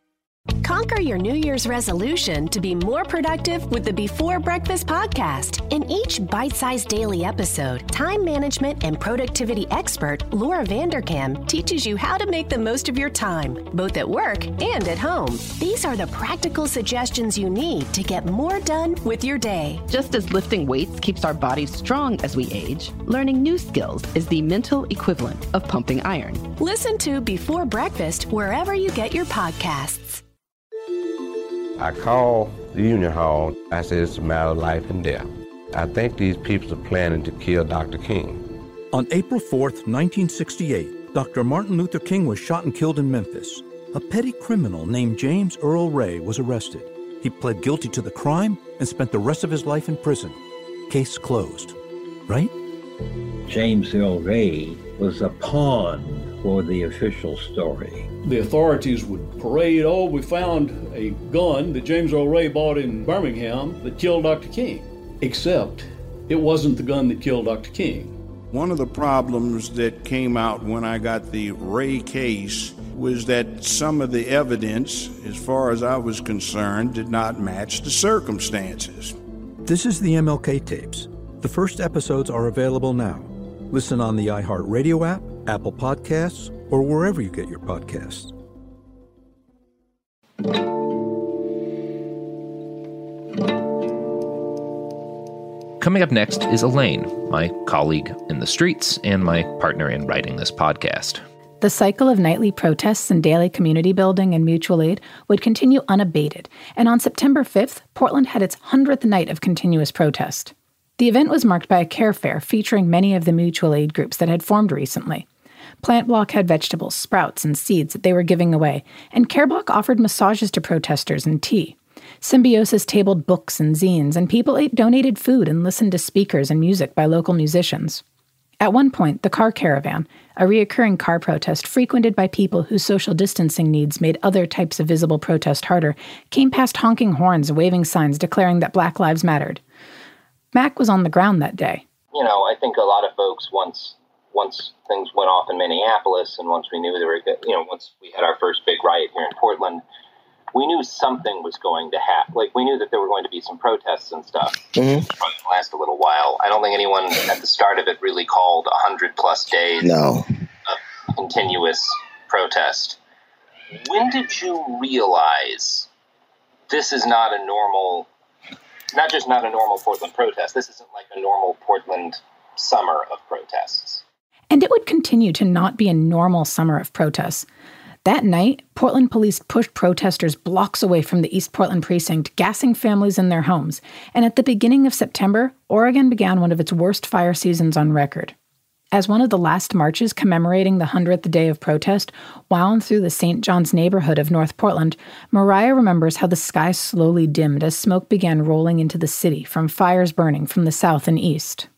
Conquer your New Year's resolution to be more productive with the Before Breakfast podcast. In each bite-sized daily episode, time management and productivity expert Laura Vanderkam teaches you how to make the most of your time, both at work and at home. These are the practical suggestions you need to get more done with your day. Just as lifting weights keeps our bodies strong as we age, learning new skills is the mental equivalent of pumping iron. Listen to Before Breakfast wherever you get your podcasts. I called the Union Hall. I said, it's a matter of life and death. I think these people are planning to kill Dr. King. On April 4th, 1968, Dr. Martin Luther King was shot and killed in Memphis. A petty criminal named James Earl Ray was arrested. He pled guilty to the crime and spent the rest of his life in prison. Case closed. Right? James Earl Ray was a pawn for the official story. The authorities would parade, we found a gun that James Earl Ray bought in Birmingham that killed Dr. King. Except it wasn't the gun that killed Dr. King. One of the problems that came out when I got the Ray case was that some of the evidence, as far as I was concerned, did not match the circumstances. This is the MLK tapes. The first episodes are available now. Listen on the iHeartRadio app, Apple Podcasts, or wherever you get your podcasts. Coming up next is Elaine, my colleague in the streets and my partner in writing this podcast. The cycle of nightly protests and daily community building and mutual aid would continue unabated, and on September 5th, Portland had its 100th night of continuous protest. The event was marked by a care fair featuring many of the mutual aid groups that had formed recently. Plant Block had vegetables, sprouts, and seeds that they were giving away, and Care Block offered massages to protesters and tea. Symbiosis tabled books and zines, and people donated food and listened to speakers and music by local musicians. At one point, the car caravan, a reoccurring car protest frequented by people whose social distancing needs made other types of visible protest harder, came past honking horns and waving signs declaring that Black Lives Mattered. Mac was on the ground that day. I think a lot of folks, once things went off in Minneapolis and once we knew once we had our first big riot here in Portland, we knew something was going to happen. Like, we knew that there were going to be some protests and stuff. Mm-hmm. It's probably going to last a little while. I don't think anyone at the start of it really called 100+ days of continuous protest. When did you realize this is not a normal Portland protest? This isn't like a normal Portland summer of protests. And it would continue to not be a normal summer of protests. That night, Portland police pushed protesters blocks away from the East Portland precinct, gassing families in their homes. And at the beginning of September, Oregon began one of its worst fire seasons on record. As one of the last marches commemorating the 100th day of protest wound through the St. John's neighborhood of North Portland, Mariah remembers how the sky slowly dimmed as smoke began rolling into the city from fires burning from the south and east.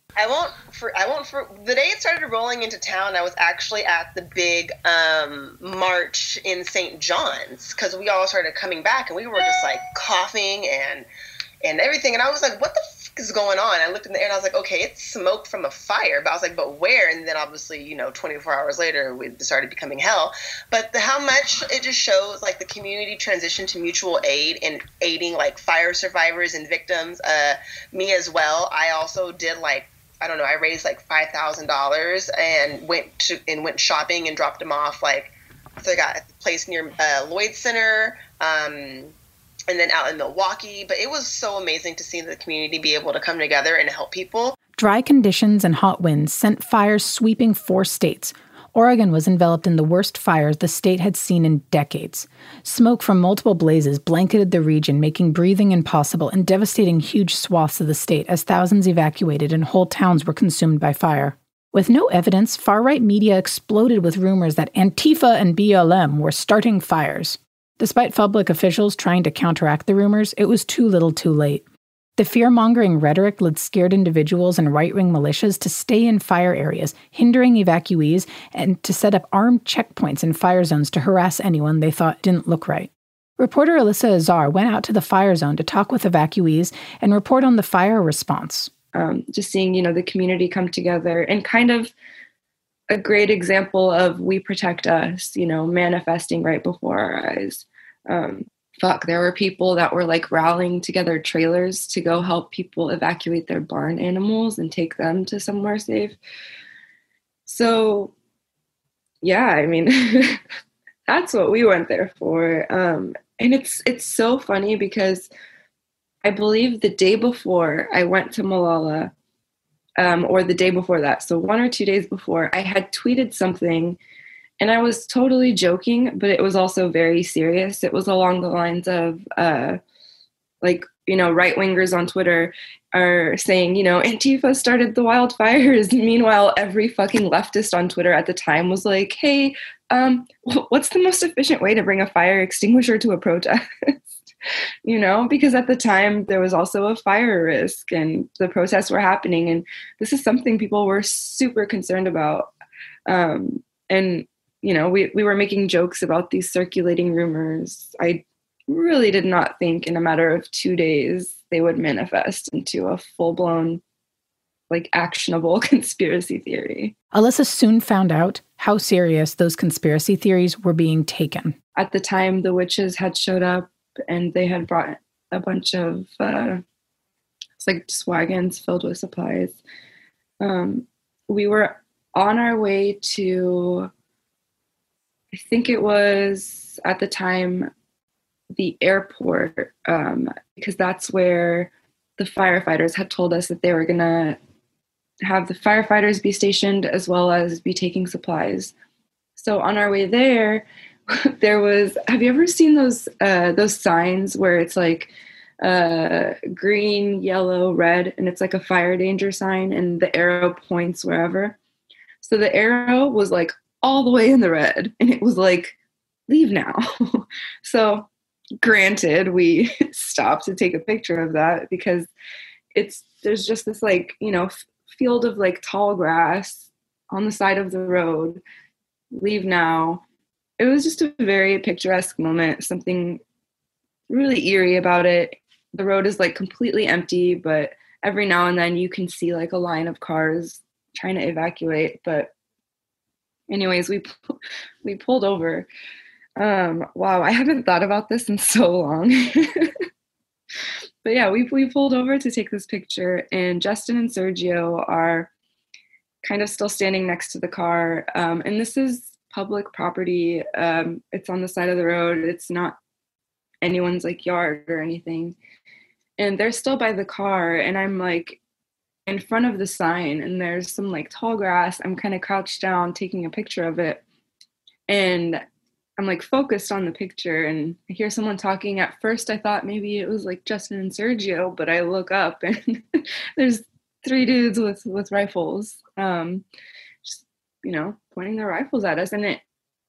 The day it started rolling into town, I was actually at the big march in St. John's because we all started coming back and we were just like coughing and everything. And I was like, what the fuck is going on? I looked in the air and I was like, okay, it's smoke from a fire. But I was like, but where? And then obviously, 24 hours later, it started becoming hell. But how much it just shows like the community transition to mutual aid and aiding like fire survivors and victims. Me as well. I also did I raised like $5,000 and went shopping and dropped them off. So I got a place near Lloyd Center, and then out in Milwaukee. But it was so amazing to see the community be able to come together and help people. Dry conditions and hot winds sent fires sweeping 4 states. Oregon was enveloped in the worst fires the state had seen in decades. Smoke from multiple blazes blanketed the region, making breathing impossible and devastating huge swaths of the state as thousands evacuated and whole towns were consumed by fire. With no evidence, far-right media exploded with rumors that Antifa and BLM were starting fires. Despite public officials trying to counteract the rumors, it was too little too late. The fear-mongering rhetoric led scared individuals and right-wing militias to stay in fire areas, hindering evacuees, and to set up armed checkpoints in fire zones to harass anyone they thought didn't look right. Reporter Alyssa Azar went out to the fire zone to talk with evacuees and report on the fire response. Just seeing, the community come together and kind of a great example of we protect us, manifesting right before our eyes. there were people that were like rallying together trailers to go help people evacuate their barn animals and take them to somewhere safe. So, yeah, I mean, that's what we went there for. And it's so funny because I believe the day before I went to Malala, or the day before that, so 1 or 2 days before, I had tweeted something, and I was totally joking, but it was also very serious. It was along the lines of, right-wingers on Twitter are saying, Antifa started the wildfires. Meanwhile, every fucking leftist on Twitter at the time was like, hey, what's the most efficient way to bring a fire extinguisher to a protest? Because at the time there was also a fire risk and the protests were happening. And this is something people were super concerned about. We were making jokes about these circulating rumors. I really did not think in a matter of 2 days they would manifest into a full-blown, actionable conspiracy theory. Alyssa soon found out how serious those conspiracy theories were being taken. At the time, the witches had showed up and they had brought a bunch of just wagons filled with supplies. We were on our way to, I think it was at the time, the airport, because that's where the firefighters had told us that they were going to have the firefighters be stationed as well as be taking supplies. So on our way there, there was, have you ever seen those signs where it's like green, yellow, red, and it's like a fire danger sign and the arrow points wherever? So the arrow was like all the way in the red and it was like, leave now. So granted, we stopped to take a picture of that because there's just this field of tall grass on the side of the road. Leave now. It was just a very picturesque moment, something really eerie about it. The road is completely empty, but every now and then you can see a line of cars trying to evacuate. But anyways, we pulled over. Wow, I haven't thought about this in so long. But yeah, we pulled over to take this picture, and Justin and Sergio are kind of still standing next to the car. And this is public property. It's on the side of the road. It's not anyone's yard or anything. And they're still by the car, and I'm in front of the sign, and there's some tall grass. I'm kind of crouched down taking a picture of it. And I'm focused on the picture, and I hear someone talking. At first I thought maybe it was Justin and Sergio, but I look up and there's 3 dudes with rifles, just, pointing their rifles at us. And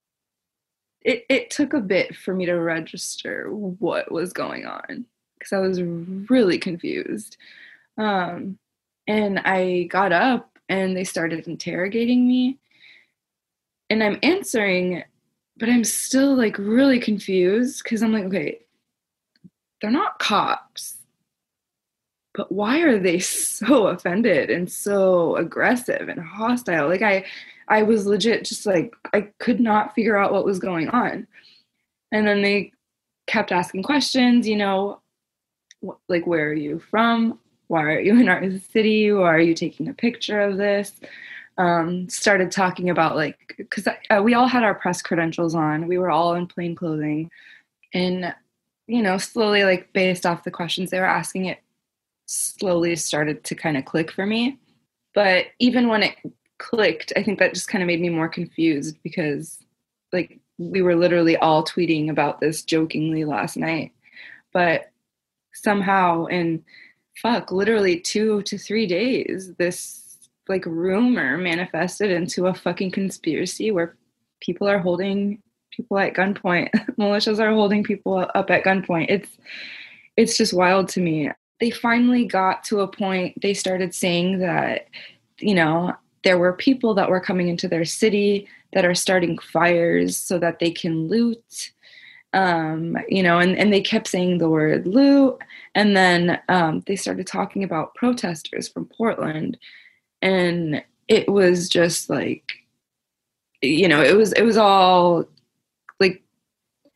it took a bit for me to register what was going on because I was really confused. And I got up and they started interrogating me, and I'm answering, but I'm still really confused because I'm okay, they're not cops, but why are they so offended and so aggressive and hostile? I was legit just I could not figure out what was going on. And then they kept asking questions, where are you from? Why are you in our city? Why are you taking a picture of this? Started talking about because we all had our press credentials on. We were all in plain clothing. And, slowly based off the questions they were asking, it slowly started to kind of click for me. But even when it clicked, I think that just kind of made me more confused because we were literally all tweeting about this jokingly last night. But somehow in literally 2 to 3 days, this rumor manifested into a fucking conspiracy where people are holding people at gunpoint. Militias are holding people up at gunpoint. It's just wild to me. They finally got to a point, they started saying that, there were people that were coming into their city that are starting fires so that they can loot. And they kept saying the word loot. And then they started talking about protesters from Portland. And it was just it was all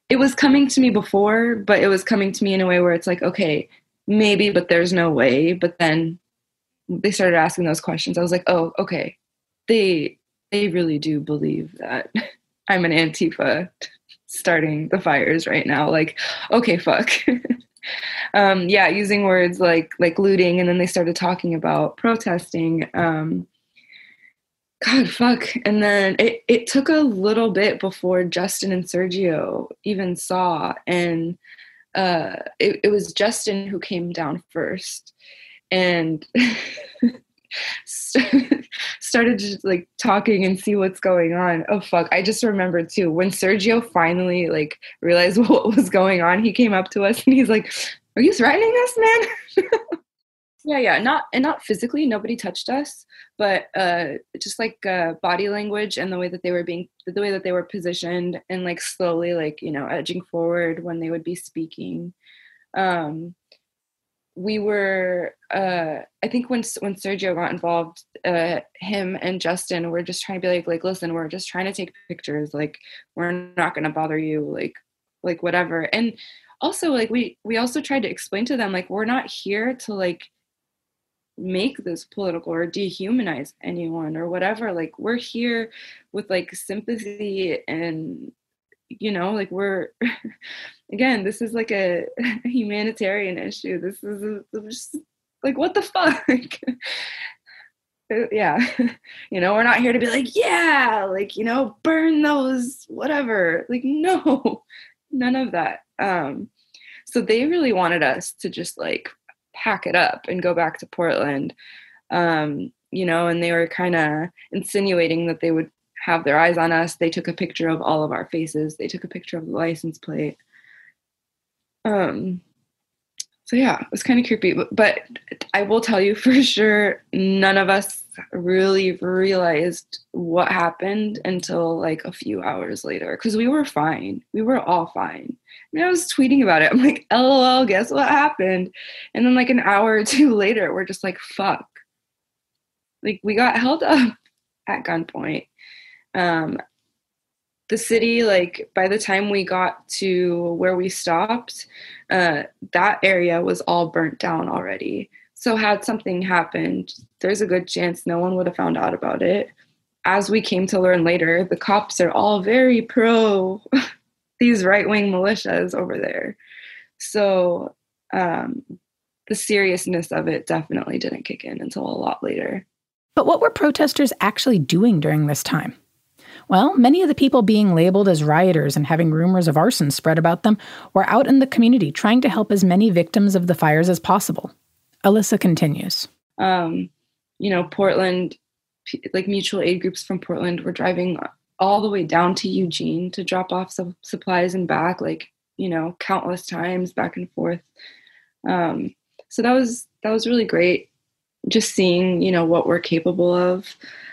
it was coming to me before, but it was coming to me in a way where it's like, okay, maybe, but there's no way. But then they started asking those questions. I was like, oh, okay. They really do believe that I'm an Antifa starting the fires right now. Like, okay, fuck. Yeah, using words like looting, and then they started talking about protesting. God, fuck. And then it took a little bit before Justin and Sergio even saw, and it was Justin who came down first and started just like talking and see what's going on. Oh fuck, I just remembered too, when Sergio finally like realized what was going on, he came up to us and he's like, are you threatening us, man? Yeah, not physically, nobody touched us, but just like body language and the way that they were positioned and like slowly, like, you know, edging forward when they would be speaking. We were, I think when Sergio got involved, him and Justin were just trying to be like, listen, we're just trying to take pictures. Like, we're not going to bother you, like whatever. And also, like, we also tried to explain to them, like, we're not here to like make this political or dehumanize anyone or whatever. Like, we're here with like sympathy and, you know, like, we're again, this is like a humanitarian issue. This is just like, what the fuck? Yeah. You know, we're not here to be like, yeah, like, you know, burn those, whatever. Like, no, none of that. So they really wanted us to just like pack it up and go back to Portland. You know, and they were kind of insinuating that they would have their eyes on us. They took a picture of all of our faces. They took a picture of the license plate. So yeah, it was kind of creepy, but I will tell you for sure, none of us really realized what happened until like a few hours later, because we were fine. We were all fine. I mean, I was tweeting about it. I'm like, LOL, guess what happened? And then like an hour or two later, we're just like, fuck. Like, we got held up at gunpoint. The city, like, by the time we got to where we stopped, that area was all burnt down already. So had something happened, there's a good chance no one would have found out about it. As we came to learn later, the cops are all very pro these right-wing militias over there. So the seriousness of it definitely didn't kick in until a lot later. But what were protesters actually doing during this time? Well, many of the people being labeled as rioters and having rumors of arson spread about them were out in the community trying to help as many victims of the fires as possible. Alyssa continues. You know, Portland, like mutual aid groups from Portland were driving all the way down to Eugene to drop off some supplies and back, like, you know, countless times back and forth. So that was really great, just seeing, you know, what we're capable of.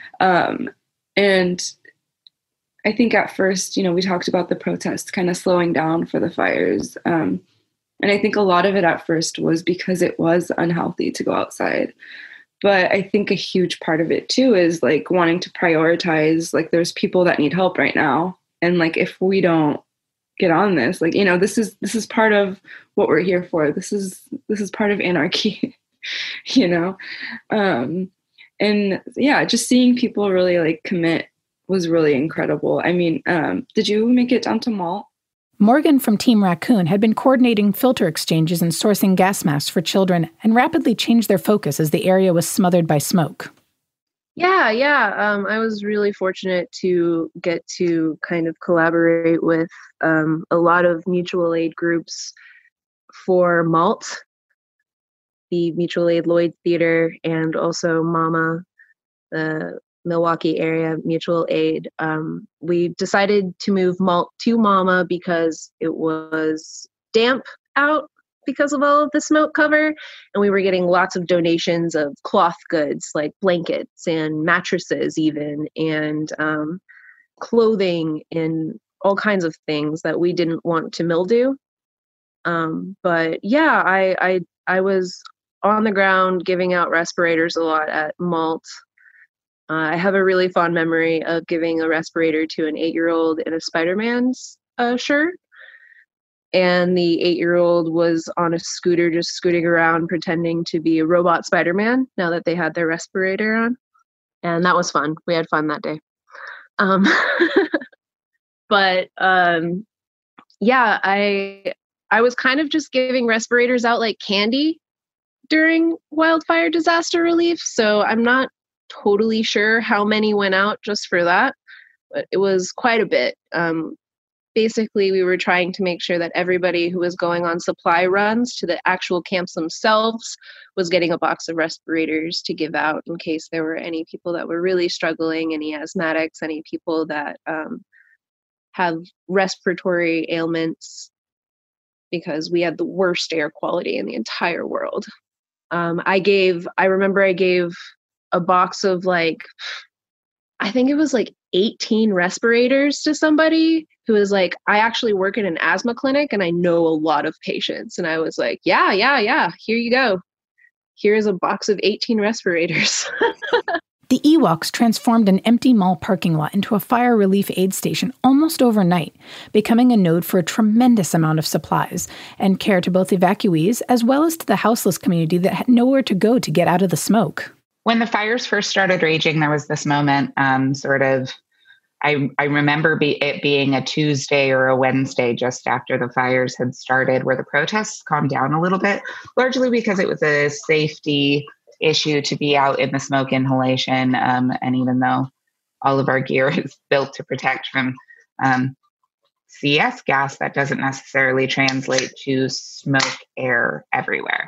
And I think at first, you know, we talked about the protests kind of slowing down for the fires. And I think a lot of it at first was because it was unhealthy to go outside. But I think a huge part of it too is like wanting to prioritize, like, there's people that need help right now. And like, if we don't get on this, like, you know, this is part of what we're here for. This is part of anarchy, you know? And yeah, just seeing people really like commit was really incredible. I mean, did you make it down to Malt? Morgan from Team Raccoon had been coordinating filter exchanges and sourcing gas masks for children and rapidly changed their focus as the area was smothered by smoke. Yeah. I was really fortunate to get to kind of collaborate with a lot of mutual aid groups for Malt, the Mutual Aid Lloyd Theater, and also MAMA, the Milwaukee area mutual aid. We decided to move Malt to MAMA because it was damp out because of all of the smoke cover, and we were getting lots of donations of cloth goods like blankets and mattresses even, and clothing and all kinds of things that we didn't want to mildew. But yeah, I was on the ground giving out respirators a lot at Malt. I have a really fond memory of giving a respirator to an 8-year-old in a Spider-Man's shirt. and the 8-year-old was on a scooter just scooting around pretending to be a robot Spider-Man now that they had their respirator on. And that was fun. We had fun that day. Yeah, I was kind of just giving respirators out like candy during wildfire disaster relief. So I'm not totally sure how many went out just for that, but it was quite a bit. Basically, we were trying to make sure that everybody who was going on supply runs to the actual camps themselves was getting a box of respirators to give out in case there were any people that were really struggling, any asthmatics, any people that have respiratory ailments, because we had the worst air quality in the entire world. I remember I gave a box of I think it was 18 respirators to somebody who was like, I actually work in an asthma clinic and I know a lot of patients. And I was like, yeah, here you go. Here's a box of 18 respirators. The Ewoks transformed an empty mall parking lot into a fire relief aid station almost overnight, becoming a node for a tremendous amount of supplies and care to both evacuees as well as to the houseless community that had nowhere to go to get out of the smoke. When the fires first started raging, there was this moment, I remember it being a Tuesday or a Wednesday just after the fires had started, where the protests calmed down a little bit, largely because it was a safety issue to be out in the smoke inhalation. And even though all of our gear is built to protect from CS gas, that doesn't necessarily translate to smoke air everywhere.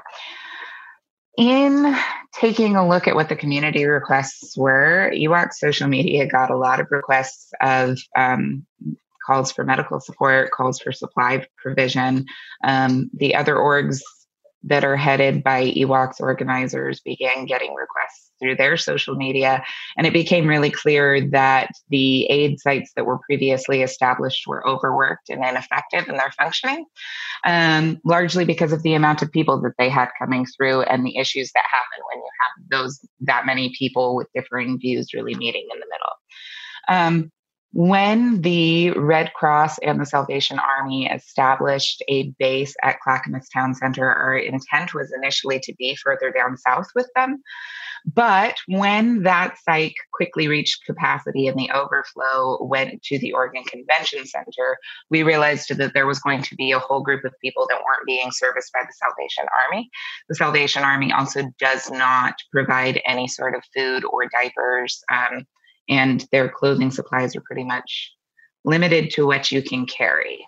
In taking a look at what the community requests were, Ewok social media got a lot of requests of calls for medical support, calls for supply provision. The other orgs that are headed by Ewoks organizers began getting requests through their social media. And it became really clear that the aid sites that were previously established were overworked and ineffective in their functioning, largely because of the amount of people that they had coming through and the issues that happen when you have that many people with differing views really meeting in the middle. When the Red Cross and the Salvation Army established a base at Clackamas Town Center, our intent was initially to be further down south with them. But when that site quickly reached capacity and the overflow went to the Oregon Convention Center, we realized that there was going to be a whole group of people that weren't being serviced by the Salvation Army. The Salvation Army also does not provide any sort of food or diapers, and their clothing supplies are pretty much limited to what you can carry.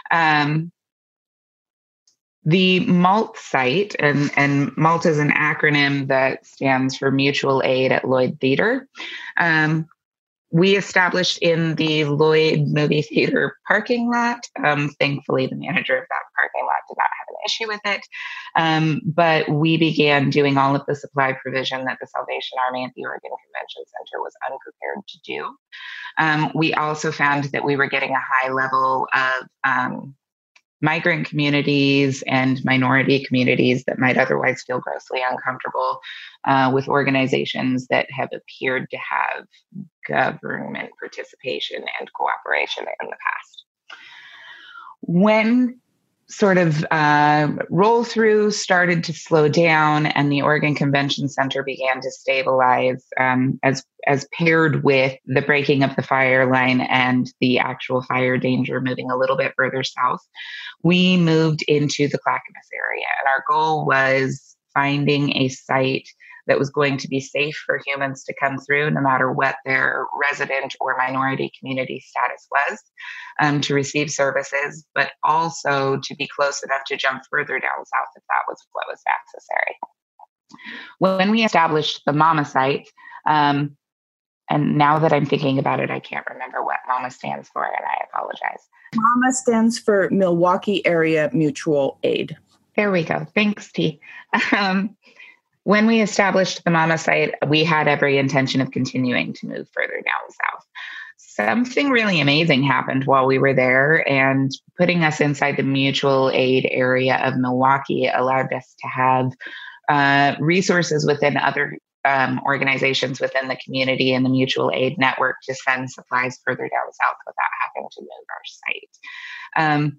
The MALT site, and MALT is an acronym that stands for Mutual Aid at Lloyd Theater. We established in the Lloyd Movie Theater parking lot. Thankfully, the manager of that parking lot did not have an issue with it. But we began doing all of the supply provision that the Salvation Army at the Oregon Convention Center was unprepared to do. We also found that we were getting a high level of migrant communities and minority communities that might otherwise feel grossly uncomfortable with organizations that have appeared to have government participation and cooperation in the past. When sort of roll through started to slow down and the Oregon Convention Center began to stabilize, as paired with the breaking of the fire line and the actual fire danger moving a little bit further south, we moved into the Clackamas area. And our goal was finding a site that was going to be safe for humans to come through, no matter what their resident or minority community status was, to receive services, but also to be close enough to jump further down south if that was what was necessary. When we established the MAMA site, and now that I'm thinking about it, I can't remember what MAMA stands for, and I apologize. MAMA stands for Milwaukee Area Mutual Aid. There we go. Thanks, T. When we established the MAMA site, we had every intention of continuing to move further down south. Something really amazing happened while we were there, and putting us inside the mutual aid area of Milwaukee allowed us to have resources within other organizations within the community and the mutual aid network to send supplies further down south without having to move our site.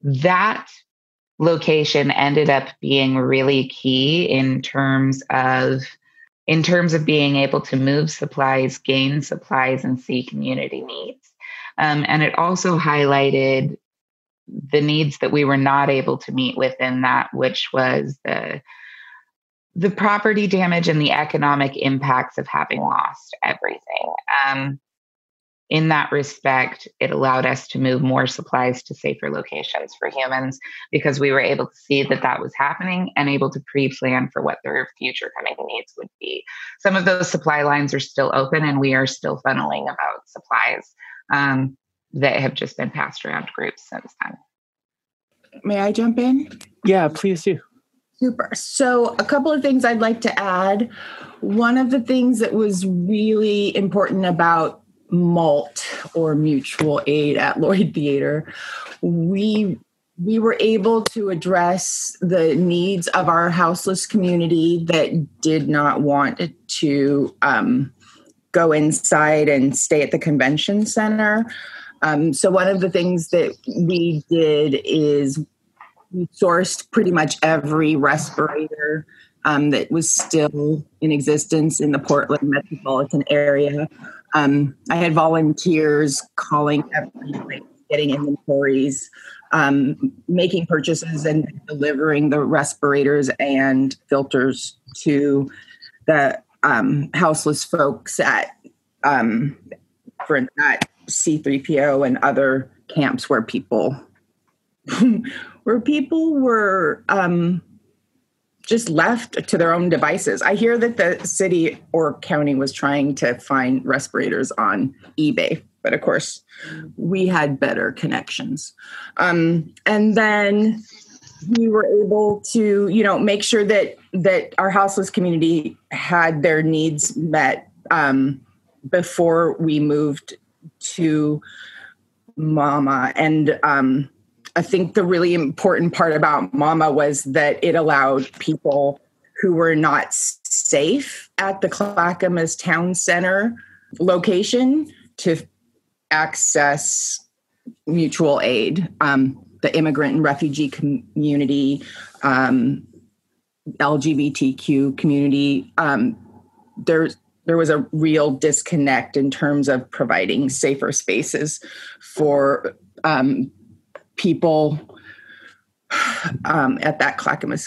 that location ended up being really key in terms of being able to move supplies, gain supplies, and see community needs. And it also highlighted the needs that we were not able to meet within that, which was the property damage and the economic impacts of having lost everything. In that respect, it allowed us to move more supplies to safer locations for humans because we were able to see that that was happening and able to pre-plan for what their future coming needs would be. Some of those supply lines are still open, and we are still funneling about supplies that have just been passed around groups since then. May I jump in? Yeah, please do. Super. So a couple of things I'd like to add. One of the things that was really important about MALT, or mutual aid, at Lloyd Theater, we were able to address the needs of our houseless community that did not want to go inside and stay at the convention center. So one of the things that we did is we sourced pretty much every respirator that was still in existence in the Portland metropolitan area. I had volunteers calling every place, getting inventories, making purchases, and delivering the respirators and filters to the houseless folks at C-3PO and other camps where people were just left to their own devices. I hear that the city or county was trying to find respirators on eBay, but of course we had better connections. And then we were able to, make sure that our houseless community had their needs met before we moved to Mama. And I think the really important part about Mama was that it allowed people who were not safe at the Clackamas Town Center location to access mutual aid. The immigrant and refugee community, LGBTQ community, there was a real disconnect in terms of providing safer spaces for people at that Clackamas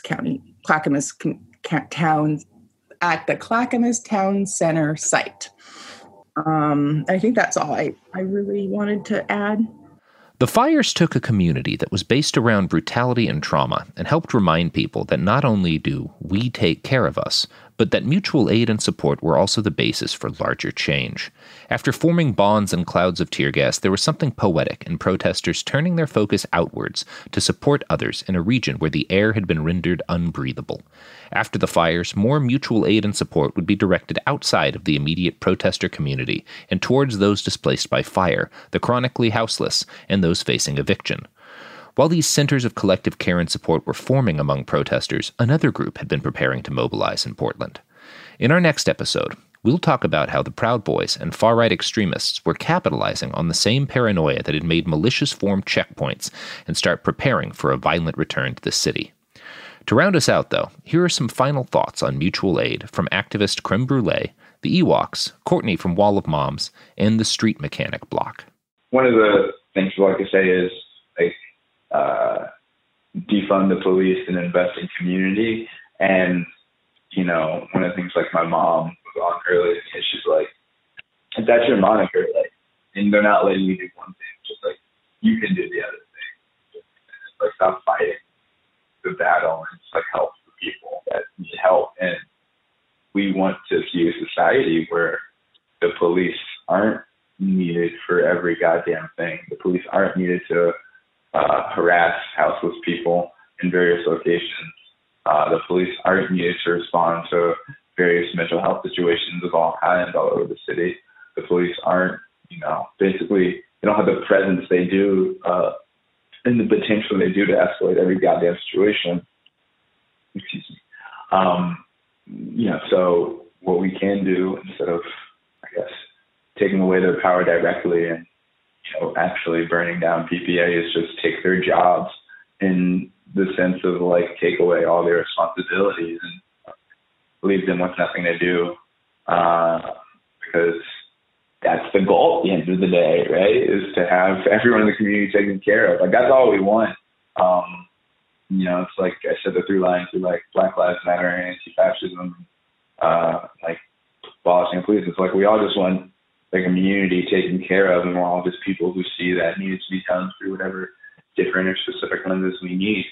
Town Center site. I think that's all I really wanted to add. The fires took a community that was based around brutality and trauma and helped remind people that not only do we take care of us, but that mutual aid and support were also the basis for larger change. After forming bonds and clouds of tear gas, there was something poetic in protesters turning their focus outwards to support others in a region where the air had been rendered unbreathable. After the fires, more mutual aid and support would be directed outside of the immediate protester community and towards those displaced by fire, the chronically houseless, and those facing eviction. While these centers of collective care and support were forming among protesters, another group had been preparing to mobilize in Portland. In our next episode, we'll talk about how the Proud Boys and far-right extremists were capitalizing on the same paranoia that had made militias form checkpoints and start preparing for a violent return to the city. To round us out, though, here are some final thoughts on mutual aid from activist Creme Brulee, the Ewoks, Courtney from Wall of Moms, and the Street Mechanic Block. One of the things we like to say is, defund the police and invest in community. And, one of the things like my mom was on earlier, she's like, if that's your moniker, and they're not letting you do one thing, just you can do the other thing. Just stop fighting the battle and just help the people that need help. And we want to see a society where the police aren't needed for every goddamn thing. The police aren't needed to harass houseless people in various locations. The police aren't needed to respond to various mental health situations of all kinds all over the city. The police aren't, basically, they don't have the presence they do and the potential they do to escalate every goddamn situation. Excuse me. So what we can do instead of, taking away their power directly and actually burning down PPA is just take their jobs in the sense of like take away all their responsibilities and leave them with nothing to do, because that's the goal at the end of the day, right? Is to have everyone in the community taken care of. Like that's all we want. It's like I said, the through lines are like Black Lives Matter, anti-fascism, like abolishing police. It's like we all just want the community taken care of, and we're all just people who see that needs to be done through whatever different or specific lenses we need.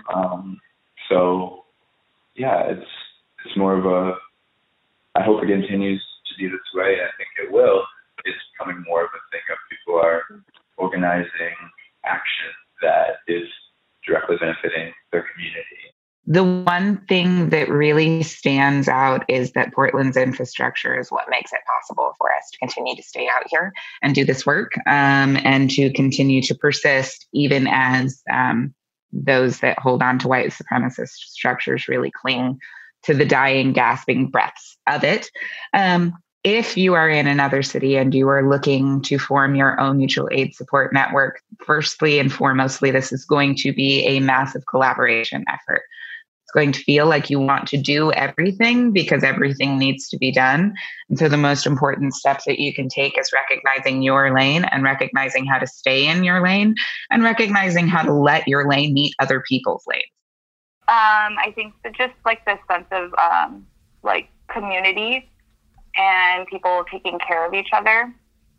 So yeah, it's more of a, I hope it continues to be this way. I think it will. It's becoming more of a thing of people are organizing action that is directly benefiting their community. The one thing that really stands out is that Portland's infrastructure is what makes it possible for us to continue to stay out here and do this work, and to continue to persist even as those that hold on to white supremacist structures really cling to the dying, gasping breaths of it. If you are in another city and you are looking to form your own mutual aid support network, firstly and foremostly, this is going to be a massive collaboration effort. It's going to feel like you want to do everything because everything needs to be done. And so the most important steps that you can take is recognizing your lane and recognizing how to stay in your lane and recognizing how to let your lane meet other people's lanes. I think that just like this sense of like community and people taking care of each other.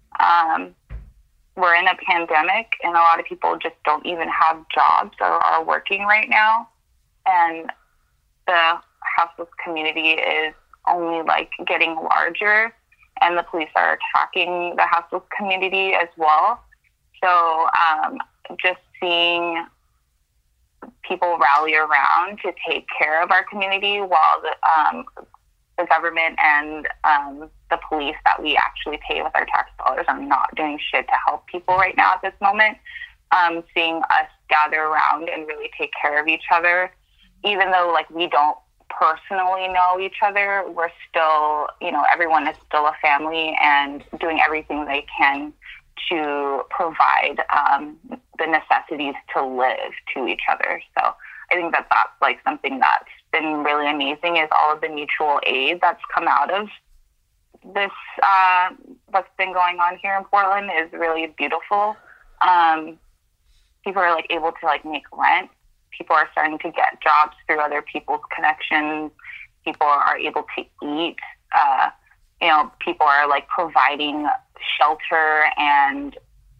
We're in a pandemic and a lot of people just don't even have jobs or are working right now. And the houseless community is only like getting larger, and the police are attacking the houseless community as well. So just seeing people rally around to take care of our community while the government and the police that we actually pay with our tax dollars are not doing shit to help people right now at this moment. Seeing us gather around and really take care of each other, even though like we don't personally know each other, we're still, everyone is still a family and doing everything they can to provide the necessities to live to each other. So I think that that's like something that's been really amazing, is all of the mutual aid that's come out of this, what's been going on here in Portland is really beautiful. People are like able to like make rent. People are starting to get jobs through other people's connections. People are able to eat. People are like providing shelter and,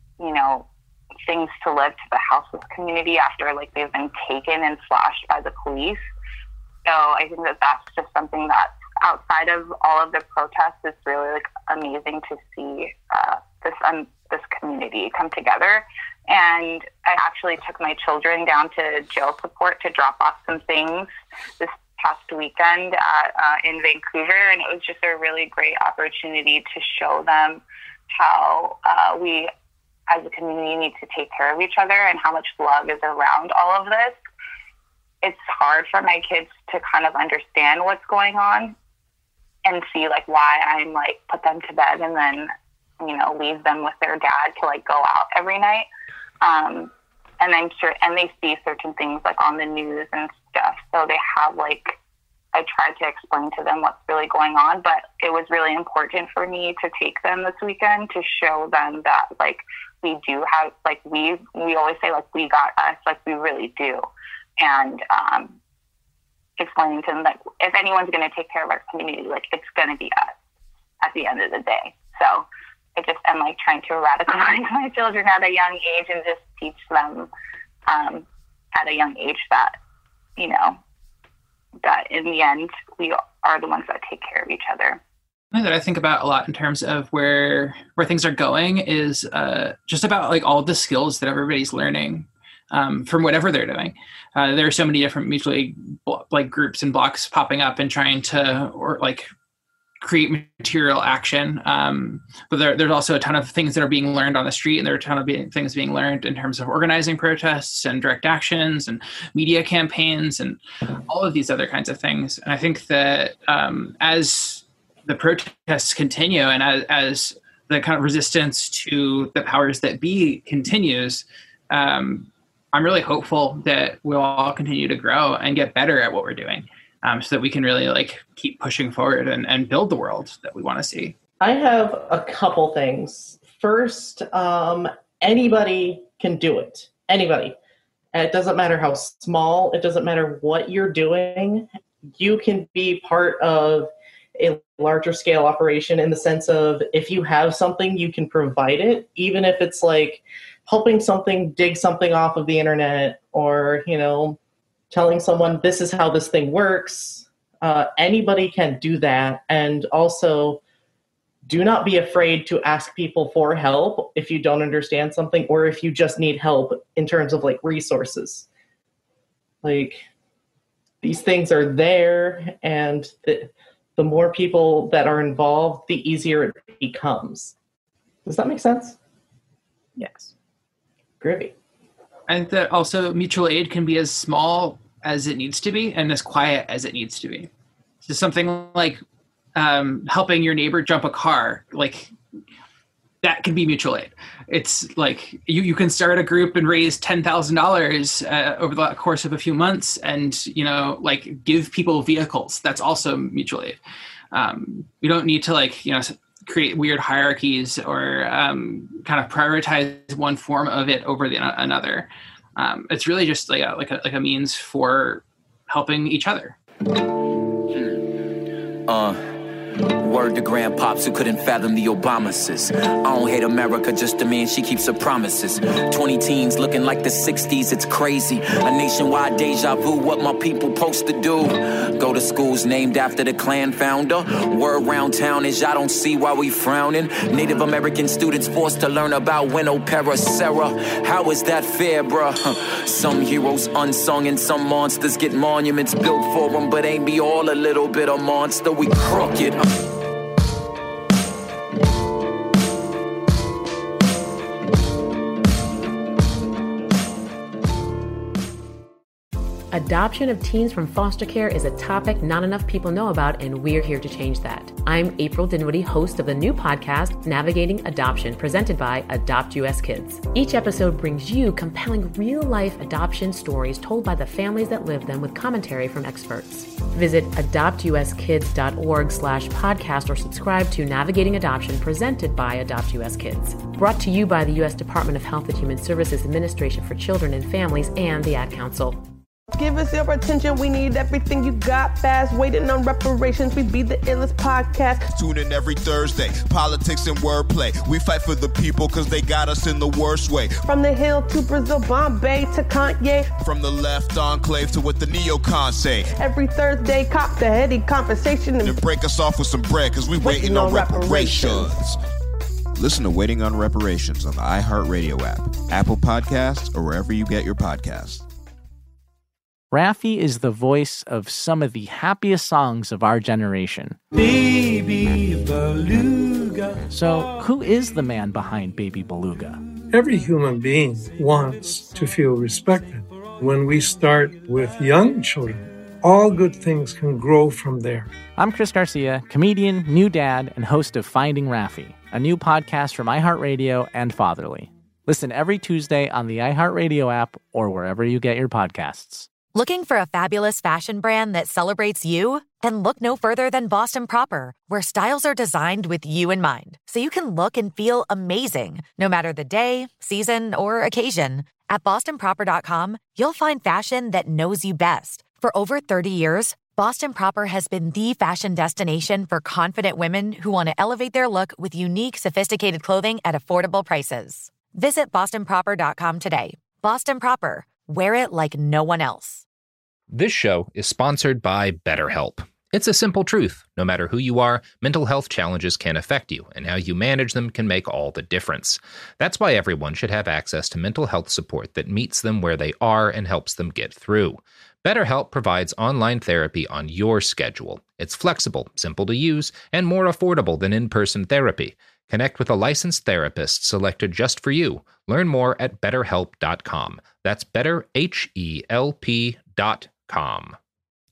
things to live to the houseless community after like they've been taken and slashed by the police. So I think that that's just something that's outside of all of the protests. It's really like amazing to see this community come together. And I actually took my children down to jail support to drop off some things this past weekend in Vancouver, and it was just a really great opportunity to show them how we as a community need to take care of each other and how much love is around all of this. It's hard for my kids to kind of understand what's going on and see like why I'm like put them to bed and then, leave them with their dad to like go out every night. And I'm sure, and they see certain things like on the news and stuff. So they have like, I tried to explain to them what's really going on, but it was really important for me to take them this weekend to show them that like we do have, like we always say like we got us, like we really do. And explaining to them that if anyone's going to take care of our community, like it's going to be us at the end of the day. So I just am like trying to radicalize my children at a young age and just teach them at a young age that, that in the end, we are the ones that take care of each other. Something that I think about a lot in terms of where things are going is just about like all the skills that everybody's learning from whatever they're doing. There are so many different mutual aid like groups and blocks popping up and trying to create material action. But there's also a ton of things that are being learned on the street, and there are a ton of things being learned in terms of organizing protests and direct actions and media campaigns and all of these other kinds of things. And I think that as the protests continue and as the kind of resistance to the powers that be continues, I'm really hopeful that we'll all continue to grow and get better at what we're doing, so that we can really like keep pushing forward and build the world that we want to see. I have a couple things. First, anybody can do it. Anybody. It doesn't matter how small, it doesn't matter what you're doing. You can be part of a larger scale operation in the sense of if you have something, you can provide it, even if it's like helping something dig something off of the internet or, telling someone this is how this thing works. Anybody can do that. And also, do not be afraid to ask people for help if you don't understand something or if you just need help in terms of like resources. Like these things are there, and the more people that are involved, the easier it becomes. Does that make sense? Yes. Groovy. I think that also mutual aid can be as small as it needs to be and as quiet as it needs to be. So something like helping your neighbor jump a car, like that can be mutual aid. It's like you can start a group and raise $10,000 over the course of a few months, and like give people vehicles. That's also mutual aid. You don't need to create weird hierarchies or kind of prioritize one form of it over another. It's really just like a means for helping each other. Word to grandpops who couldn't fathom the Obamas. I don't hate America, just a man, she keeps her promises. 20 teens looking like the 60s, it's crazy. A nationwide deja vu, what my people supposed to do. Go to schools named after the Klan founder. Word round town is I don't see why we frowning. Native American students forced to learn about Winnow Sarah. How is that fair, bruh? Some heroes unsung and some monsters get monuments built for them, but ain't be all a little bit of monster. We crooked. Adoption of teens from foster care is a topic not enough people know about, and we're here to change that. I'm April Dinwiddie, host of the new podcast, Navigating Adoption, presented by Adopt US Kids. Each episode brings you compelling real-life adoption stories told by the families that live them with commentary from experts. Visit adoptuskids.org/podcast or subscribe to Navigating Adoption, presented by Adopt US Kids. Brought to you by the U.S. Department of Health and Human Services Administration for Children and Families and the Ad Council. Give us your attention, we need everything you got fast. Waiting on reparations, we be the illest podcast. Tune in every Thursday, politics and wordplay. We fight for the people cause they got us in the worst way. From the Hill to Brazil, Bombay to Kanye. From the left enclave to what the neocons say. Every Thursday, cop the heady conversation. And break us off with some bread cause we waiting on reparations. Listen to Waiting on Reparations on the iHeartRadio app, Apple Podcasts, or wherever you get your podcasts. Raffi is the voice of some of the happiest songs of our generation. Baby Beluga. So, who is the man behind Baby Beluga? Every human being wants to feel respected. When we start with young children, all good things can grow from there. I'm Chris Garcia, comedian, new dad, and host of Finding Raffi, a new podcast from iHeartRadio and Fatherly. Listen every Tuesday on the iHeartRadio app or wherever you get your podcasts. Looking for a fabulous fashion brand that celebrates you? Then look no further than Boston Proper, where styles are designed with you in mind, so you can look and feel amazing, no matter the day, season, or occasion. At BostonProper.com, you'll find fashion that knows you best. For over 30 years, Boston Proper has been the fashion destination for confident women who want to elevate their look with unique, sophisticated clothing at affordable prices. Visit BostonProper.com today. Boston Proper. Wear it like no one else. This show is sponsored by BetterHelp. It's a simple truth. No matter who you are, mental health challenges can affect you, and how you manage them can make all the difference. That's why everyone should have access to mental health support that meets them where they are and helps them get through. BetterHelp provides online therapy on your schedule. It's flexible, simple to use, and more affordable than in-person therapy. Connect with a licensed therapist selected just for you. Learn more at BetterHelp.com. That's BetterHelp.com.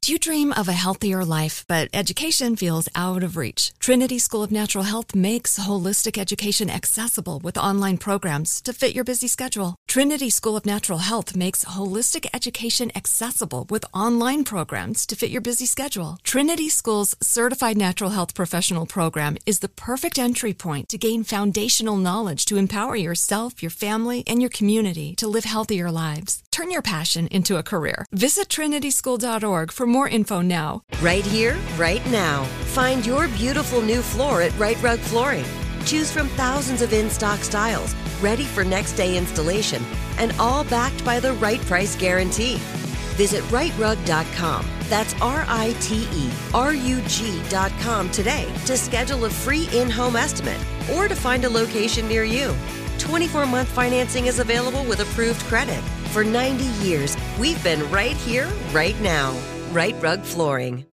Do you dream of a healthier life, but education feels out of reach? Trinity School of Natural Health makes holistic education accessible with online programs to fit your busy schedule. Trinity School of Natural Health makes holistic education accessible with online programs to fit your busy schedule. Trinity School's Certified Natural Health Professional Program is the perfect entry point to gain foundational knowledge to empower yourself, your family, and your community to live healthier lives. Turn your passion into a career. Visit trinityschool.org for more info now. Right here, right now. Find your beautiful new floor at Right Rug Flooring. Choose from thousands of in-stock styles, ready for next day installation, and all backed by the right price guarantee. Visit rightrug.com. That's RITERUG.com today to schedule a free in-home estimate or to find a location near you. 24-month financing is available with approved credit. For 90 years, we've been right here, right now. Right Rug Flooring.